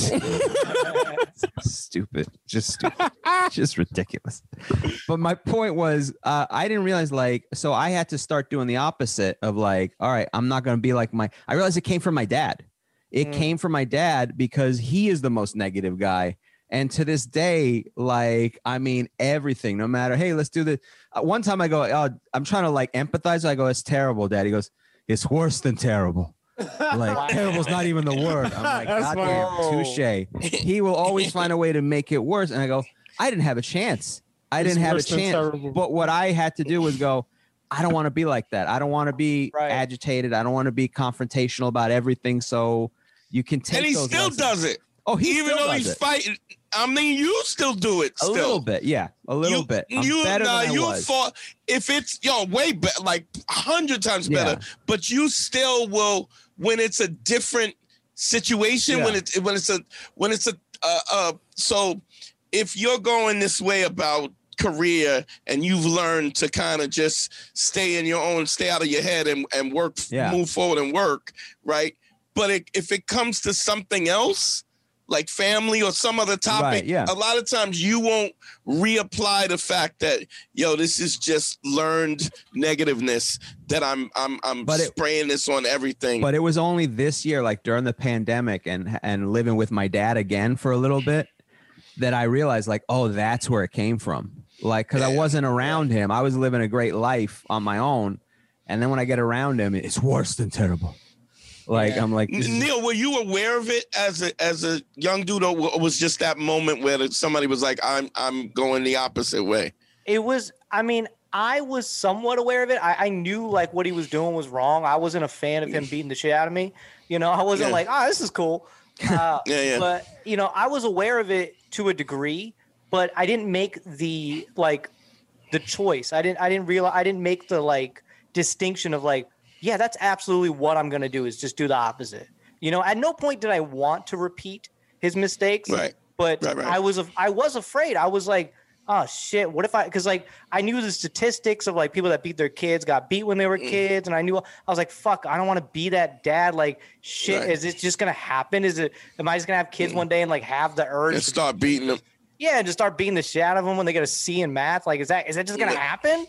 Stupid, just ridiculous. But my point was, I didn't realize so I had to start doing the opposite of all right, I'm not going to be like I realized it came from my dad. It came from my dad because he is the most negative guy. And to this day, everything, no matter, hey, let's do this. One time I go, I'm trying to empathize. I go, it's terrible, Dad. He goes, it's worse than terrible. Terrible's not even the word. I'm like, goddamn, touche. He will always find a way to make it worse. And I go, I didn't have a chance. But what I had to do was go, I don't want to be like that. I don't want to be agitated. I don't want to be confrontational about everything. So you can take. And he those still lessons. does it. Oh, even though he's fighting. I mean, you still do it. Still. A little bit, yeah, a little bit. I'm better than I was. Fought, if it's way better, 100 times better. But you still will when it's a different situation. When it's a so if you're going this way about career and you've learned to kind of just stay out of your head and work, move forward and work, right? But if it comes to something else, like family or some other topic, a lot of times you won't reapply the fact that, this is just learned negativeness that I'm spraying this on everything. But it was only this year, during the pandemic and living with my dad again for a little bit, that I realized that's where it came from. Because I wasn't around him. I was living a great life on my own. And then when I get around him, it's worse than terrible. I'm like, Neil, were you aware of it as a young dude, or was just that moment where somebody was like, I'm going the opposite way? It was. I mean, I was somewhat aware of it. I knew what he was doing was wrong. I wasn't a fan of him beating the shit out of me. I wasn't this is cool. But I was aware of it to a degree, but I didn't make the choice. I didn't realize. I didn't make the distinction of yeah, that's absolutely what I'm going to do is just do the opposite. At no point did I want to repeat his mistakes. Right. But I was afraid. I was like, oh shit, what if because I knew the statistics of people that beat their kids got beat when they were kids. And I was like, fuck, I don't want to be that dad. Shit, is it just going to happen? Am I just going to have kids one day and have the urge and start beating them? Yeah. And just start beating the shit out of them when they get a C in math. Is that just going to happen?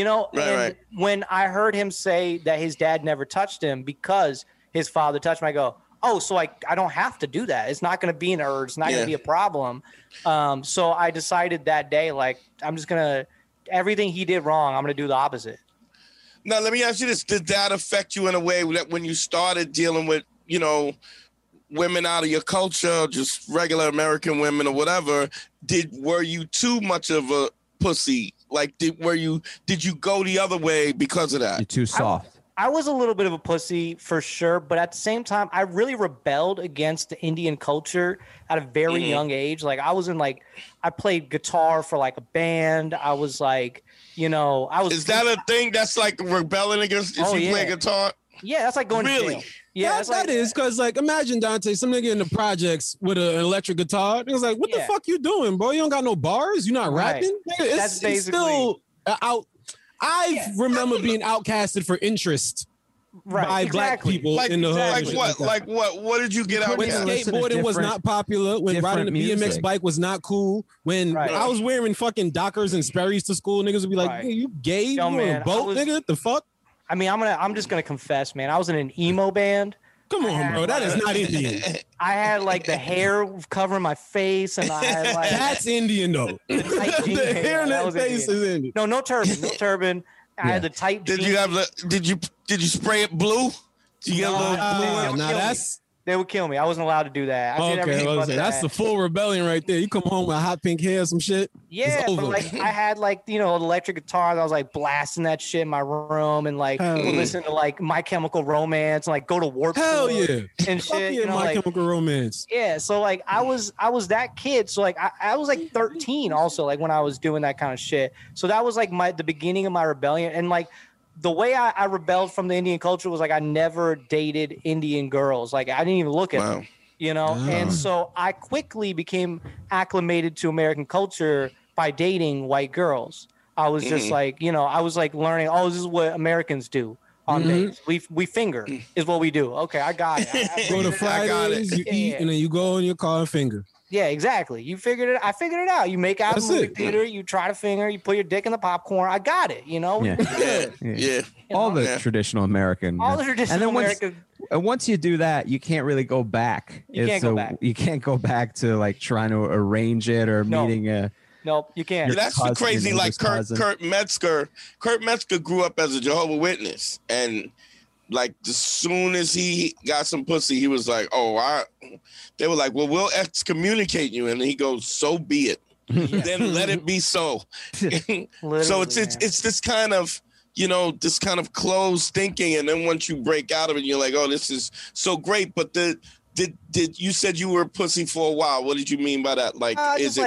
When I heard him say that his dad never touched him because his father touched him, I go, oh, so I don't have to do that. It's not going to be an urge. It's not going to be a problem. So I decided that day, I'm just going to, everything he did wrong, I'm going to do the opposite. Now, let me ask you this. Did that affect you in a way that when you started dealing with, women out of your culture, just regular American women or whatever, were you too much of a pussy? Did you go the other way because of that? You're too soft. I was a little bit of a pussy for sure, but at the same time, I really rebelled against the Indian culture at a very young age. I was in I played guitar for a band. I was I was. Is that a thing that's rebelling against if you play guitar? Yeah, that's like going to jail. Yeah, that is because like imagine Dante, some nigga in the projects with an electric guitar. It was like, what the fuck you doing, bro? You don't got no bars. You not rapping. Nigga, That's basically it's still out. I remember being outcasted for interest by black people in the hood. Like what? What did you get out? When skateboarding was not popular, when riding a BMX bike was not cool, when I was wearing fucking Dockers and Sperry's to school, niggas would be like, hey, you gay? You on a boat, nigga? What the fuck? I mean, I'm just gonna confess, man. I was in an emo band. Come on, bro. That is not Indian. I had like the hair covering my face, and I had like that's Indian though. The hair in that face is Indian. No turban, no turban. I had the tight. Did you have the? Did you spray it blue? Did you get a little blue? Now that's. They would kill me. I wasn't allowed to do that. I did everything but that. That's the full rebellion right there. You come home with hot pink hair, some shit. Yeah, but like I had like an electric guitar. I was like blasting that shit in my room and like listen to like My Chemical Romance and like go to Warped Tour and shit. Yeah, My Chemical Romance. Yeah, so like I was that kid. So like I was like 13 also like when I was doing that kind of shit. So that was like the beginning of my rebellion and like. The way I rebelled from the Indian culture was like I never dated Indian girls. Like I didn't even look at them, And so I quickly became acclimated to American culture by dating white girls. I was just like, I was like learning, this is what Americans do on dates. We finger is what we do. Okay, I got it. Go to Fridays, you eat, and then you go in your car and finger. Yeah, exactly. You figured it. I figured it out. You make out in the movie theater. You try to finger. You put your dick in the popcorn. I got it. Yeah. All the traditional American. All the traditional American. Once you do that, you can't really go back. You can't go back. You can't go back to like trying to arrange it or meeting a. Nope, you can't. That's the crazy. Like Kurt Metzger. Kurt Metzger grew up as a Jehovah's Witness, and like as soon as he got some pussy, he was like, they were like, well, we'll excommunicate you. And he goes, so be it. Then let it be so. So it's this kind of, this kind of closed thinking. And then once you break out of it, you're like, oh, this is so great. But did you said you were pussy for a while. What did you mean by that? Like,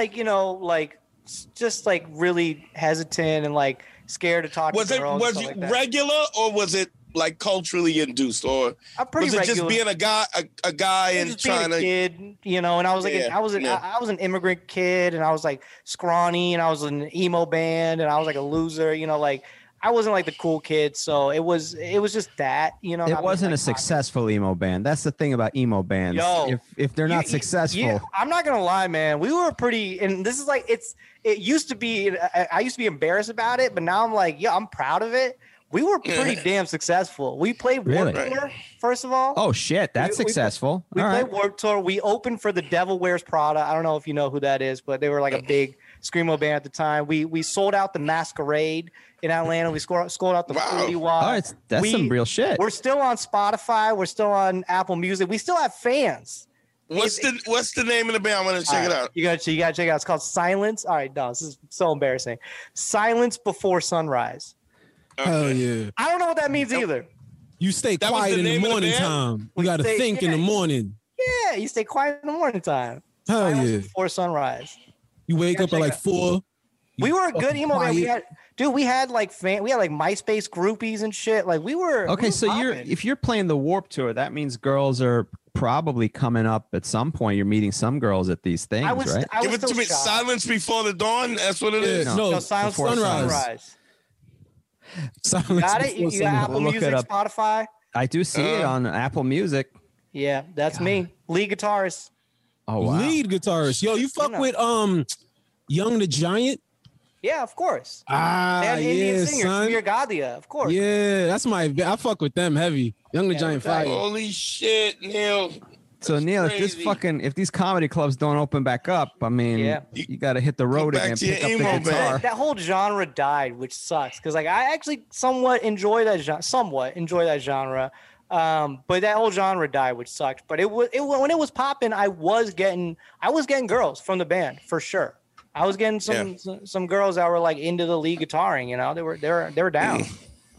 just like really hesitant and like scared to talk to girls. Was it regular or was it like culturally induced, or was it regular. Just being a guy and trying to kid, and I was like, I was an immigrant kid, and I was like scrawny, and I was in an emo band, and I was like a loser, like I wasn't like the cool kid, so it was just that, It wasn't a successful emo band. That's the thing about emo bands. If they're not successful, I'm not gonna lie, man. We were pretty, and this is like it used to be. I used to be embarrassed about it, but now I'm like, I'm proud of it. We were pretty damn successful. We played Warped Tour, first of all. Oh, shit. That's successful. We played Warped Tour. We opened for The Devil Wears Prada. I don't know if you know who that is, but they were like a big screamo band at the time. We sold out the Masquerade in Atlanta. We sold out the 40 Watt. That's some real shit. We're still on Spotify. We're still on Apple Music. We still have fans. What's the name of the band? I'm gonna check it out. You gotta check it out. It's called Silence. All right, no, this is so embarrassing. Silence Before Sunrise. Okay. Oh yeah. I don't know what that means either. You stay quiet in the morning time. You got to think in the morning. Yeah, you stay quiet in the morning time. Hell yeah. Before sunrise. You wake up at like 4. We were a good emo band. We had like MySpace groupies and shit. Like we were. Okay, so if you're playing the Warped Tour, that means girls are probably coming up at some point. You're meeting some girls at these things, right? Give it to me. Silence Before the Dawn. That's what it is. No, Silence Before Sunrise. Got it? You got Apple Music, Spotify? I do see it on Apple Music. Yeah, that's me. Lead guitarist. Oh, wow. Lead guitarist. Yo, you fuck with Young the Giant? Yeah, of course. Indian singer, Samir Gadia, of course. Yeah, that's I fuck with them heavy. Young the Giant fire. Holy shit, Neil. So Neil, if these comedy clubs don't open back up, I mean, you got to hit the road again, pick up the guitar. That whole genre died, which sucks because like I actually somewhat enjoy that genre. But that whole genre died, which sucked. But when it was popping, I was getting girls from the band for sure. I was getting some girls that were like into the lead guitaring, they were down.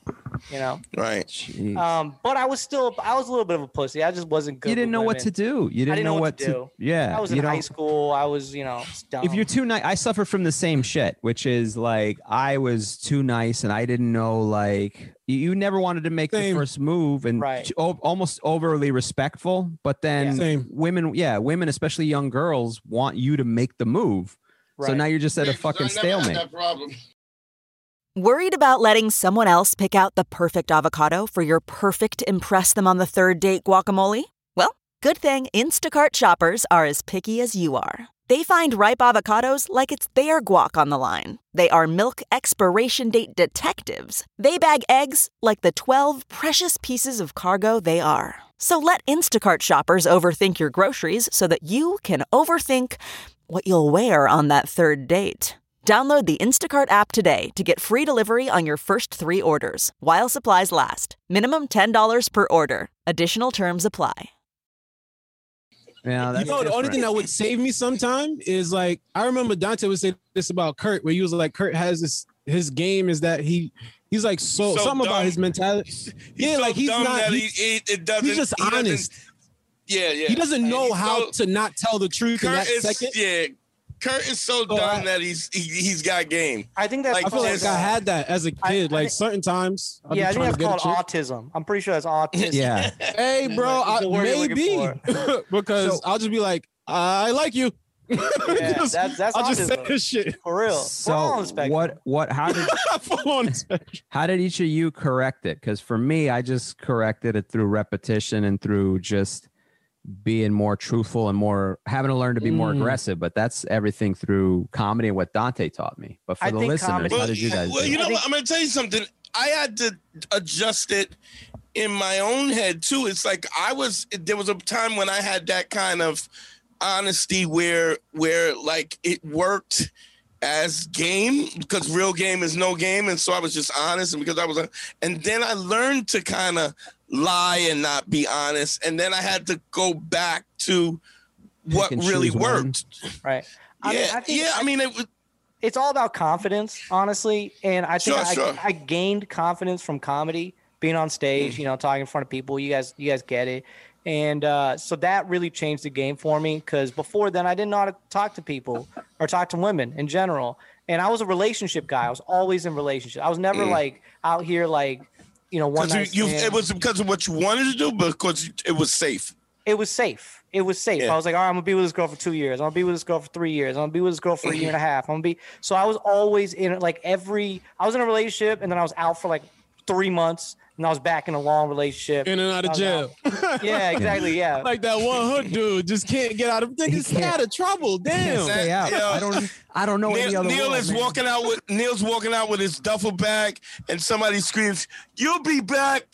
you know. Right. But I was a little bit of a pussy. I just wasn't good. You didn't know what to do. You didn't know what to do. Yeah. I was in high school. I was, dumb. If you're too nice, I suffer from the same shit, which is like I was too nice and I didn't know, like, you never wanted to make the first move and almost overly respectful. But then women, especially young girls, want you to make the move. Right. So now you're just at a fucking stalemate. Worried about letting someone else pick out the perfect avocado for your perfect impress them on the third date guacamole? Well, good thing Instacart shoppers are as picky as you are. They find ripe avocados like it's their guac on the line. They are milk expiration date detectives. They bag eggs like the 12 precious pieces of cargo they are. So let Instacart shoppers overthink your groceries so that you can overthink what you'll wear on that third date. Download the Instacart app today to get free delivery on your first 3 orders, while supplies last. Minimum $10 per order. Additional terms apply. Yeah, that's the only thing that would save me sometime is, like, I remember Dante would say this about Kurt, where he was like, Kurt has this, his game is that he's like so something about his mentality. He's like he's not. He's just honest. Yeah. He doesn't know how to not tell the truth in that second. Yeah, Kurt is so dumb that he's got game. I think that's. I feel like I had that as a kid. Certain times. I think that's called autism. I'm pretty sure that's autism. Yeah. Hey, bro, maybe because I'll just be like, I like you. Yeah, that's I'll autism. just say this shit For real. So how did each of you correct it? Because for me, I just corrected it through repetition and through just being more truthful and more having to learn to be more aggressive. But that's everything through comedy and what Dante taught me. But for the listeners, how did you guys do? You know what? I'm going to tell you something. I had to adjust it in my own head too. It's like there was a time when I had that kind of honesty where like it worked as game, because real game is no game. And so I was just honest, and because and then I learned to kind of lie and not be honest. And then I had to go back to what really worked. Right. I mean, it's all about confidence, honestly. And I think I gained confidence from comedy, being on stage, talking in front of people. You guys get it. And so that really changed the game for me, because before then I didn't know how to talk to people or talk to women in general. And I was a relationship guy. I was always in relationships. I was never like out here like, one night stand. It was because of what you wanted to do, but because it was safe. It was safe. Yeah. I was like, all right, I'm gonna be with this girl for 2 years. I'm gonna be with this girl for 3 years. I'm gonna be with this girl for a year and a half. So I was always in I was in a relationship, and then I was out for like 3 months. And I was back in a long relationship. In and out of jail. Yeah, exactly. Yeah. Like that one hood dude just can't get out of trouble. Damn. Stay out. I don't know any other Neil's walking out with his duffel bag, and somebody screams, "You'll be back."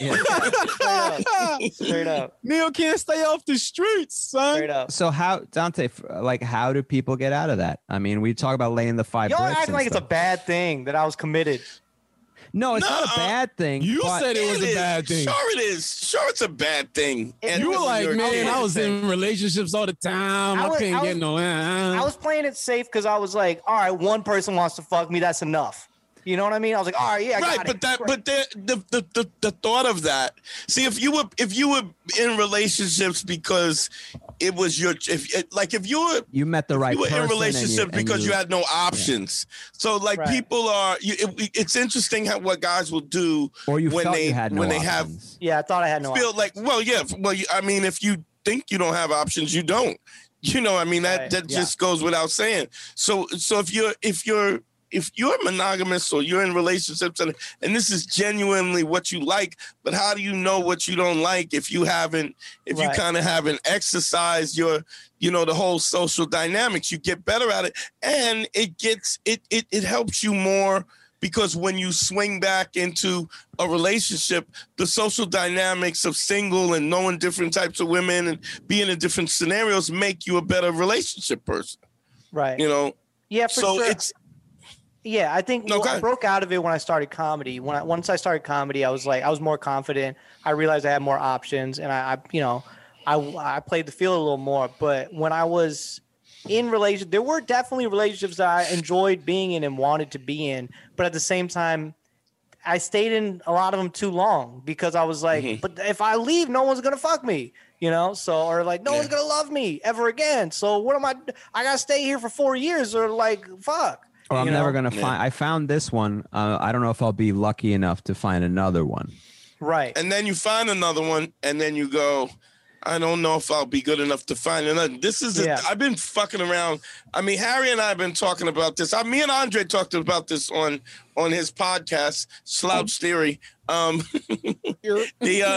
Straight up. Neil can't stay off the streets, son. Straight up. So how, Dante, how do people get out of that? I mean, we talk about laying the 5 bricks. Y'all act like it's a bad thing that I was committed. No, it's not a bad thing. You said it was a bad thing. Sure it is. Sure it's a bad thing. You were like, man, I was in relationships all the time. I couldn't get no... I was playing it safe because I was like, all right, one person wants to fuck me. That's enough. You know what I mean? I was like, all right, yeah, I got it. But the thought of that. See, if you were in relationships because it was if you met the right person, in relationship because you had no options. Yeah. So people are. It's interesting what guys will do when they have. Yeah, I thought I had no. Feel options. I mean, if you think you don't have options, you don't. I mean that just goes without saying. So if you're monogamous or you're in relationships and this is genuinely what you like, but how do you know what you don't like if you kind of haven't exercised your, the whole social dynamics? You get better at it, and it helps you more, because when you swing back into a relationship, the social dynamics of single and knowing different types of women and being in different scenarios make you a better relationship person. Right. Yeah, for sure. Yeah, I think I broke out of it when I started comedy. Once I started comedy, I was more confident. I realized I had more options, and I played the field a little more. But when I was in relationships, there were definitely relationships that I enjoyed being in and wanted to be in. But at the same time, I stayed in a lot of them too long because I was like, but if I leave, no one's going to fuck me, you know? So, or like, no one's going to love me ever again. So what am I got to stay here for 4 years or like, fuck. Or I'm never going to find, I found this one. I don't know if I'll be lucky enough to find another one. Right. And then you find another one and then you go, I don't know if I'll be good enough to find another. This is, I've been fucking around. I mean, Harry and I have been talking about this. Me and Andre talked about this on his podcast, Slouch Theory. We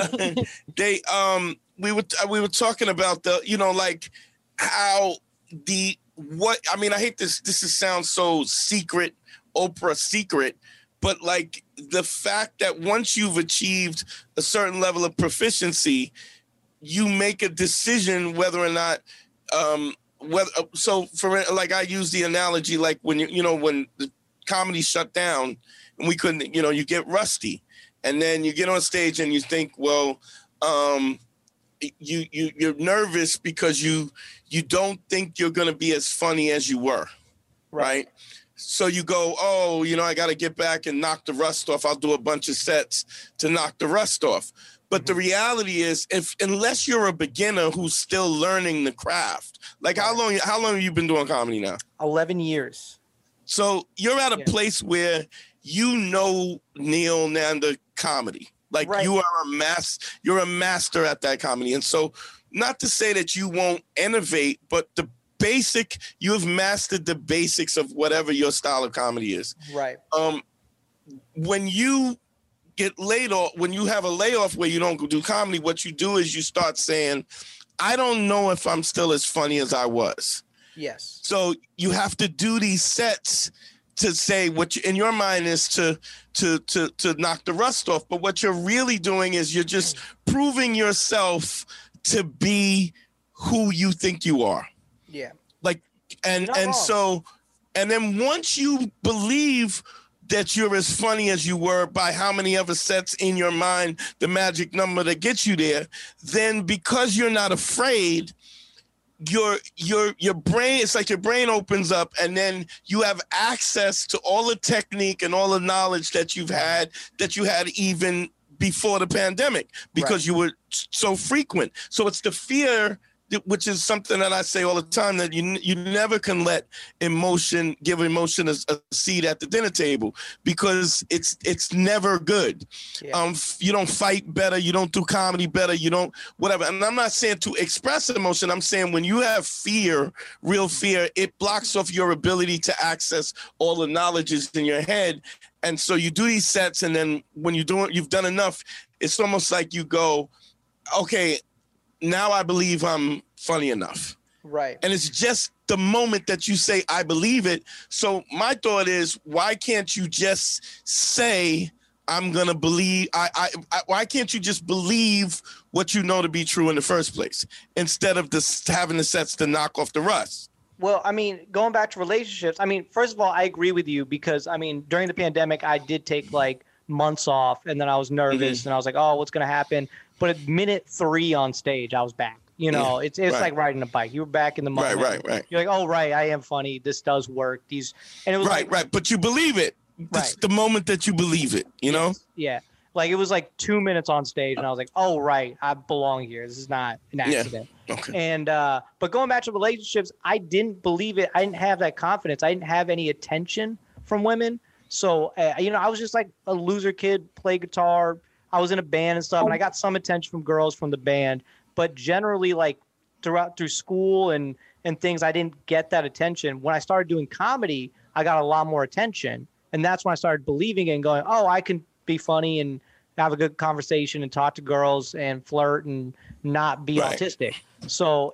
were talking about the, you know, like how I mean, I hate this. This sounds so secret, Oprah secret, but like the fact that once you've achieved a certain level of proficiency, you make a decision whether or not, so for like, I use the analogy, like when when the comedy shut down and we couldn't, you get rusty and then you get on stage and you think, well, you're nervous because you don't think you're going to be as funny as you were. Right. So you go, oh, I got to get back and knock the rust off. I'll do a bunch of sets to knock the rust off. But the reality is, unless you're a beginner who's still learning the craft, like how long have you been doing comedy now? 11 years. So you're at a place where Neil Nanda comedy. Like you're a master at that comedy. And so not to say that you won't innovate, but you have mastered the basics of whatever your style of comedy is. Right. When you get laid off, when you have a layoff where you don't do comedy, what you do is you start saying, I don't know if I'm still as funny as I was. Yes. So you have to do these sets to say what in your mind is to knock the rust off. But what you're really doing is you're just proving yourself to be who you think you are. Yeah. Like, and then once you believe that you're as funny as you were by how many other sets in your mind, the magic number that gets you there, then because you're not afraid, your brain, it's like your brain opens up and then you have access to all the technique and all the knowledge that you had even before the pandemic because you were so frequent. So it's the fear, which is something that I say all the time, that you never can let give emotion a seat at the dinner table because it's never good. Yeah. You don't fight better. You don't do comedy better. You don't whatever. And I'm not saying to express emotion. I'm saying when you have fear, real fear, it blocks off your ability to access all the knowledges in your head. And so you do these sets, and then when you've done enough, it's almost like you go, okay, now I believe I'm funny enough. Right. And it's just the moment that you say, I believe it. So my thought is, why can't you just say, I'm going to believe, why can't you just believe what you know to be true in the first place instead of having the sets to knock off the rust? Well, I mean, going back to relationships, I mean, first of all, I agree with you because, I mean, during the pandemic, I did take like months off and then I was nervous and I was like, oh, what's going to happen? But at minute 3 on stage, I was back. It's like riding a bike. You were back in the moment. Right. You're like, oh, right, I am funny. This does work. And it was right. But you believe it. It's the moment that you believe it, know? Yeah. Like it was like 2 minutes on stage and I was like, oh, right, I belong here. This is not an accident. Yeah. Okay. And but going back to relationships, I didn't believe it. I didn't have that confidence. I didn't have any attention from women. So, I was just like a loser kid, play guitar. I was in a band and stuff, and I got some attention from girls from the band. But generally, like through school and things, I didn't get that attention. When I started doing comedy, I got a lot more attention. And that's when I started believing it and going, oh, I can be funny and have a good conversation and talk to girls and flirt and not be autistic. So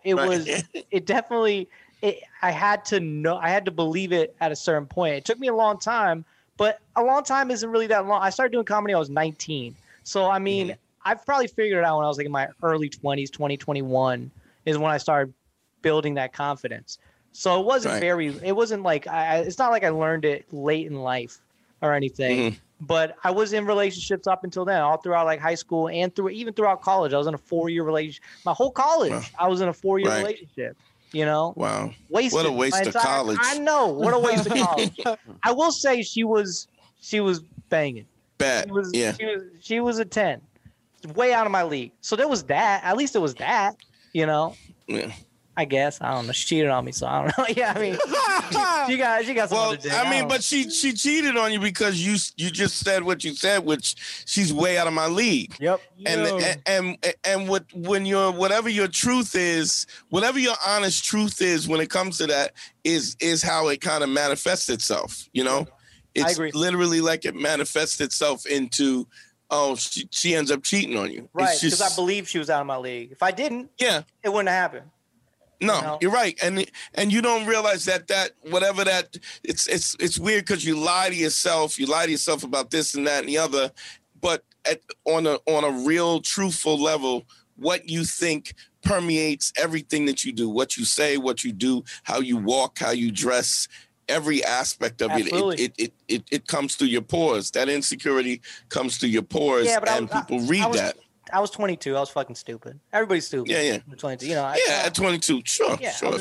I had to believe it at a certain point. It took me a long time, but a long time isn't really that long. I started doing comedy when I was 19. So, I mean, I've probably figured it out when I was like in my early 20s, 2021 is when I started building that confidence. So it wasn't it's not like I learned it late in life or anything, but I was in relationships up until then, all throughout like high school and even throughout college. I was in a 4-year relationship. My whole college, I was in a 4-year relationship. Wow. Wasted. What a waste of college. I know. What a waste of college. I will say she was banging. bad. She was a 10. Way out of my league. So there was that. At least it was that, you know. Yeah. I guess. I don't know. She cheated on me, so I don't know. Yeah, I mean, she got some other dick. I mean, but she cheated on you because you just said what you said, which she's way out of my league. Yep. And whatever your truth is, whatever your honest truth is when it comes to that is how it kind of manifests itself. You know, it's I agree. Literally like it manifests itself into, oh, she ends up cheating on you. Right, because I believe she was out of my league. If I didn't, it wouldn't have happened. No, you're right, and you don't realize that whatever that it's weird because you lie to yourself. You lie to yourself about this and that and the other, but on a real truthful level, what you think permeates everything that you do. What you say, what you do, how you walk, how you dress. Every aspect of it comes through your pores. That insecurity comes through your pores, and people read that. I was 22. I was fucking stupid. Everybody's stupid. Yeah. I'm 22. You know. At 22. Sure.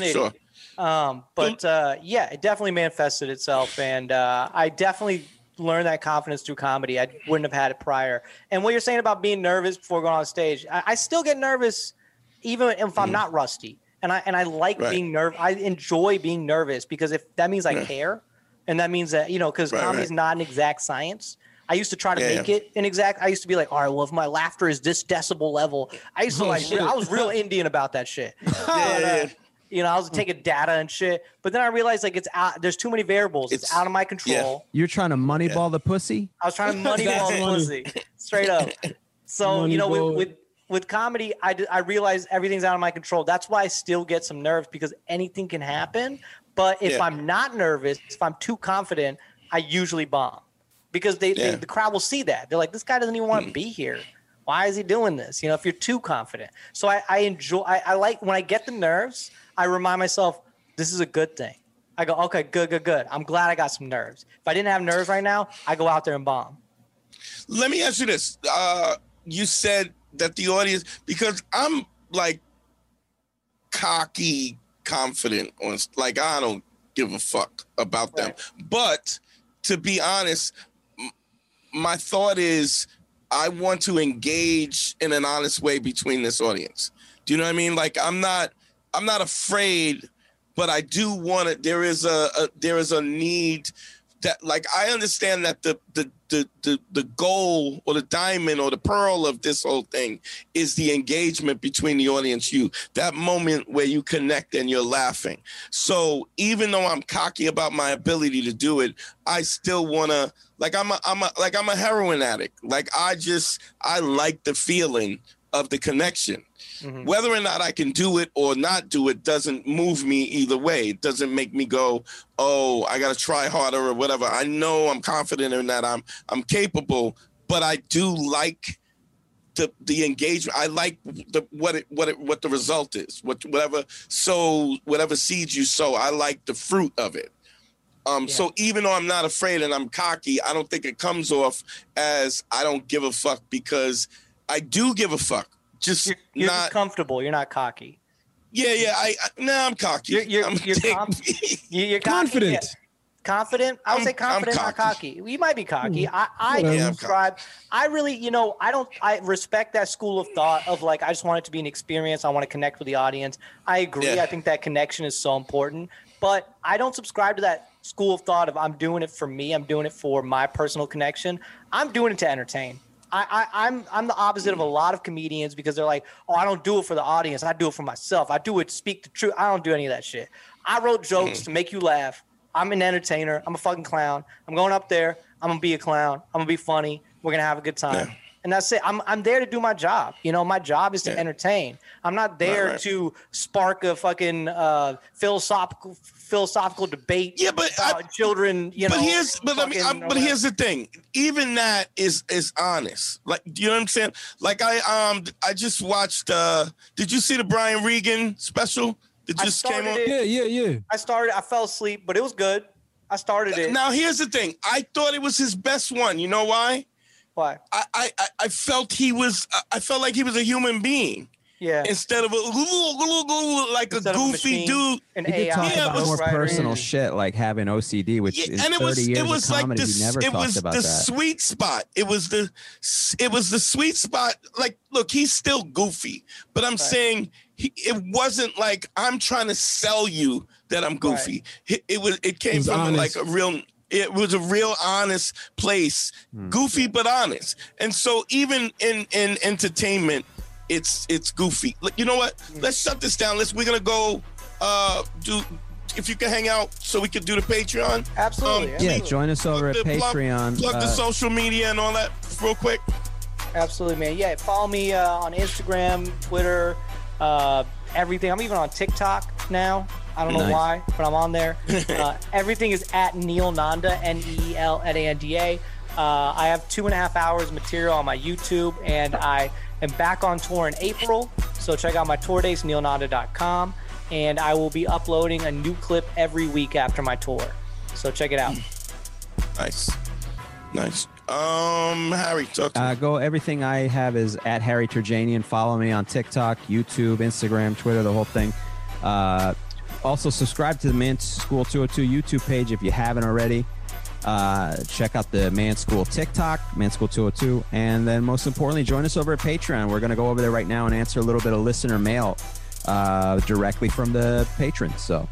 But it definitely manifested itself, and I definitely learned that confidence through comedy. I wouldn't have had it prior. And what you're saying about being nervous before going on stage, I still get nervous, even if I'm not rusty. And I like being nervous. I enjoy being nervous because if that means I care, and that means that because comedy is not an exact science. I used to try to make it an exact. I used to be like, all right, well, if my laughter is this decibel level, I used to I was real Indian about that shit. I was taking data and shit. But then I realized like it's out. There's too many variables. It's out of my control. You're trying to moneyball the pussy? I was trying to moneyball the pussy, straight up. So with comedy, I realize everything's out of my control. That's why I still get some nerves because anything can happen. But if I'm not nervous, if I'm too confident, I usually bomb. Because the crowd will see that. They're like, this guy doesn't even want to be here. Why is he doing this? If you're too confident. So I enjoy, I like when I get the nerves, I remind myself, this is a good thing. I go, okay, good. I'm glad I got some nerves. If I didn't have nerves right now, I go out there and bomb. Let me ask you this. You said that the audience, because I'm like cocky, confident, like I don't give a fuck about them. But to be honest, my thought is I want to engage in an honest way between this audience. Do you know what I mean? Like I'm not afraid, but I do want it. There is a need that, like, I understand that the goal or the diamond or the pearl of this whole thing is the engagement between the audience, that moment where you connect and you're laughing. So even though I'm cocky about my ability to do it, I still want to, like, I'm a heroin addict. Like I like the feeling of the connection. Mm-hmm. Whether or not I can do it or not do it doesn't move me either way. It doesn't make me go, oh, I got to try harder or whatever. I know I'm confident in that I'm capable, but I do like the engagement. I like what the result is. Whatever seeds you sow, I like the fruit of it. So even though I'm not afraid and I'm cocky, I don't think it comes off as I don't give a fuck, because I do give a fuck. You're not just comfortable. You're not cocky. Yeah. I'm cocky. You're confident. Yeah. Confident. I would say confident, not cocky. You might be cocky. I describe. I really, I respect that school of thought of like, I just want it to be an experience. I want to connect with the audience. I agree. Yeah. I think that connection is so important. But I don't subscribe to that school of thought of I'm doing it for me. I'm doing it for my personal connection. I'm doing it to entertain. I'm the opposite of a lot of comedians because they're like, oh, I don't do it for the audience. I do it for myself. I do it to speak the truth. I don't do any of that shit. I wrote jokes to make you laugh. I'm an entertainer. I'm a fucking clown. I'm going up there. I'm going to be a clown. I'm going to be funny. We're going to have a good time. Yeah. And that's it. I'm there to do my job. My job is to entertain. I'm not there to spark a fucking philosophical debate about children. But here's the thing. Even that is honest. Like, do you know what I'm saying? Like I just watched. Did you see the Brian Regan special that just came on? Yeah. I fell asleep, but it was good. I started it. Now here's the thing. I thought it was his best one. You know why? Why? I felt like he was a human being. Yeah. Instead of like a goofy dude. He did talk about more personal shit, like having OCD, which in 30 years of comedy, he never talked about that. It was the sweet spot. It was the sweet spot. Like, look, he's still goofy, but I'm saying it wasn't like I'm trying to sell you that I'm goofy. Right. It came from honest. Like a real. It was a real honest place, goofy but honest. And so even in entertainment, it's goofy. You know what? Let's shut this down. We're gonna go if you can hang out so we could do the Patreon. Absolutely. Yeah, join us over at Patreon. Plug the social media and all that real quick. Absolutely, man. Yeah, follow me on Instagram, Twitter, everything. I'm even on TikTok now. I don't know why, but I'm on there. Everything is at Neil Nanda, NEELNANDA. I have 2.5 hours material on my YouTube, and I am back on tour in April. So check out my tour dates, neilnanda.com. And I will be uploading a new clip every week after my tour. So check it out. Nice. Harry, talk to me. Everything I have is at Harry Turjanian. Follow me on TikTok, YouTube, Instagram, Twitter, the whole thing. Also, subscribe to the Man School 202 YouTube page if you haven't already. Check out the Man School TikTok, Man School 202. And then most importantly, join us over at Patreon. We're going to go over there right now and answer a little bit of listener mail directly from the patrons. So,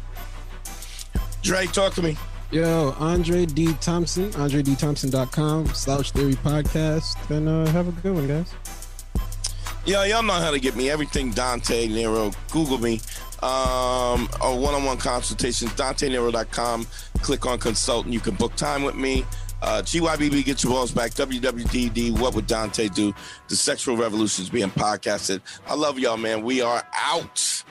Dre, talk to me. Yo, Andre D. Thompson, AndreDThompson.com, Slouch Theory Podcast. And have a good one, guys. Yeah, y'all know how to get me. Everything Dante Nero. Google me. Or one-on-one consultations, DanteNero.com. Click on consult and you can book time with me. GYBB, Get Your Balls Back. WWDD, What Would Dante Do? The Sexual Revolution is being podcasted. I love y'all, man. We are out.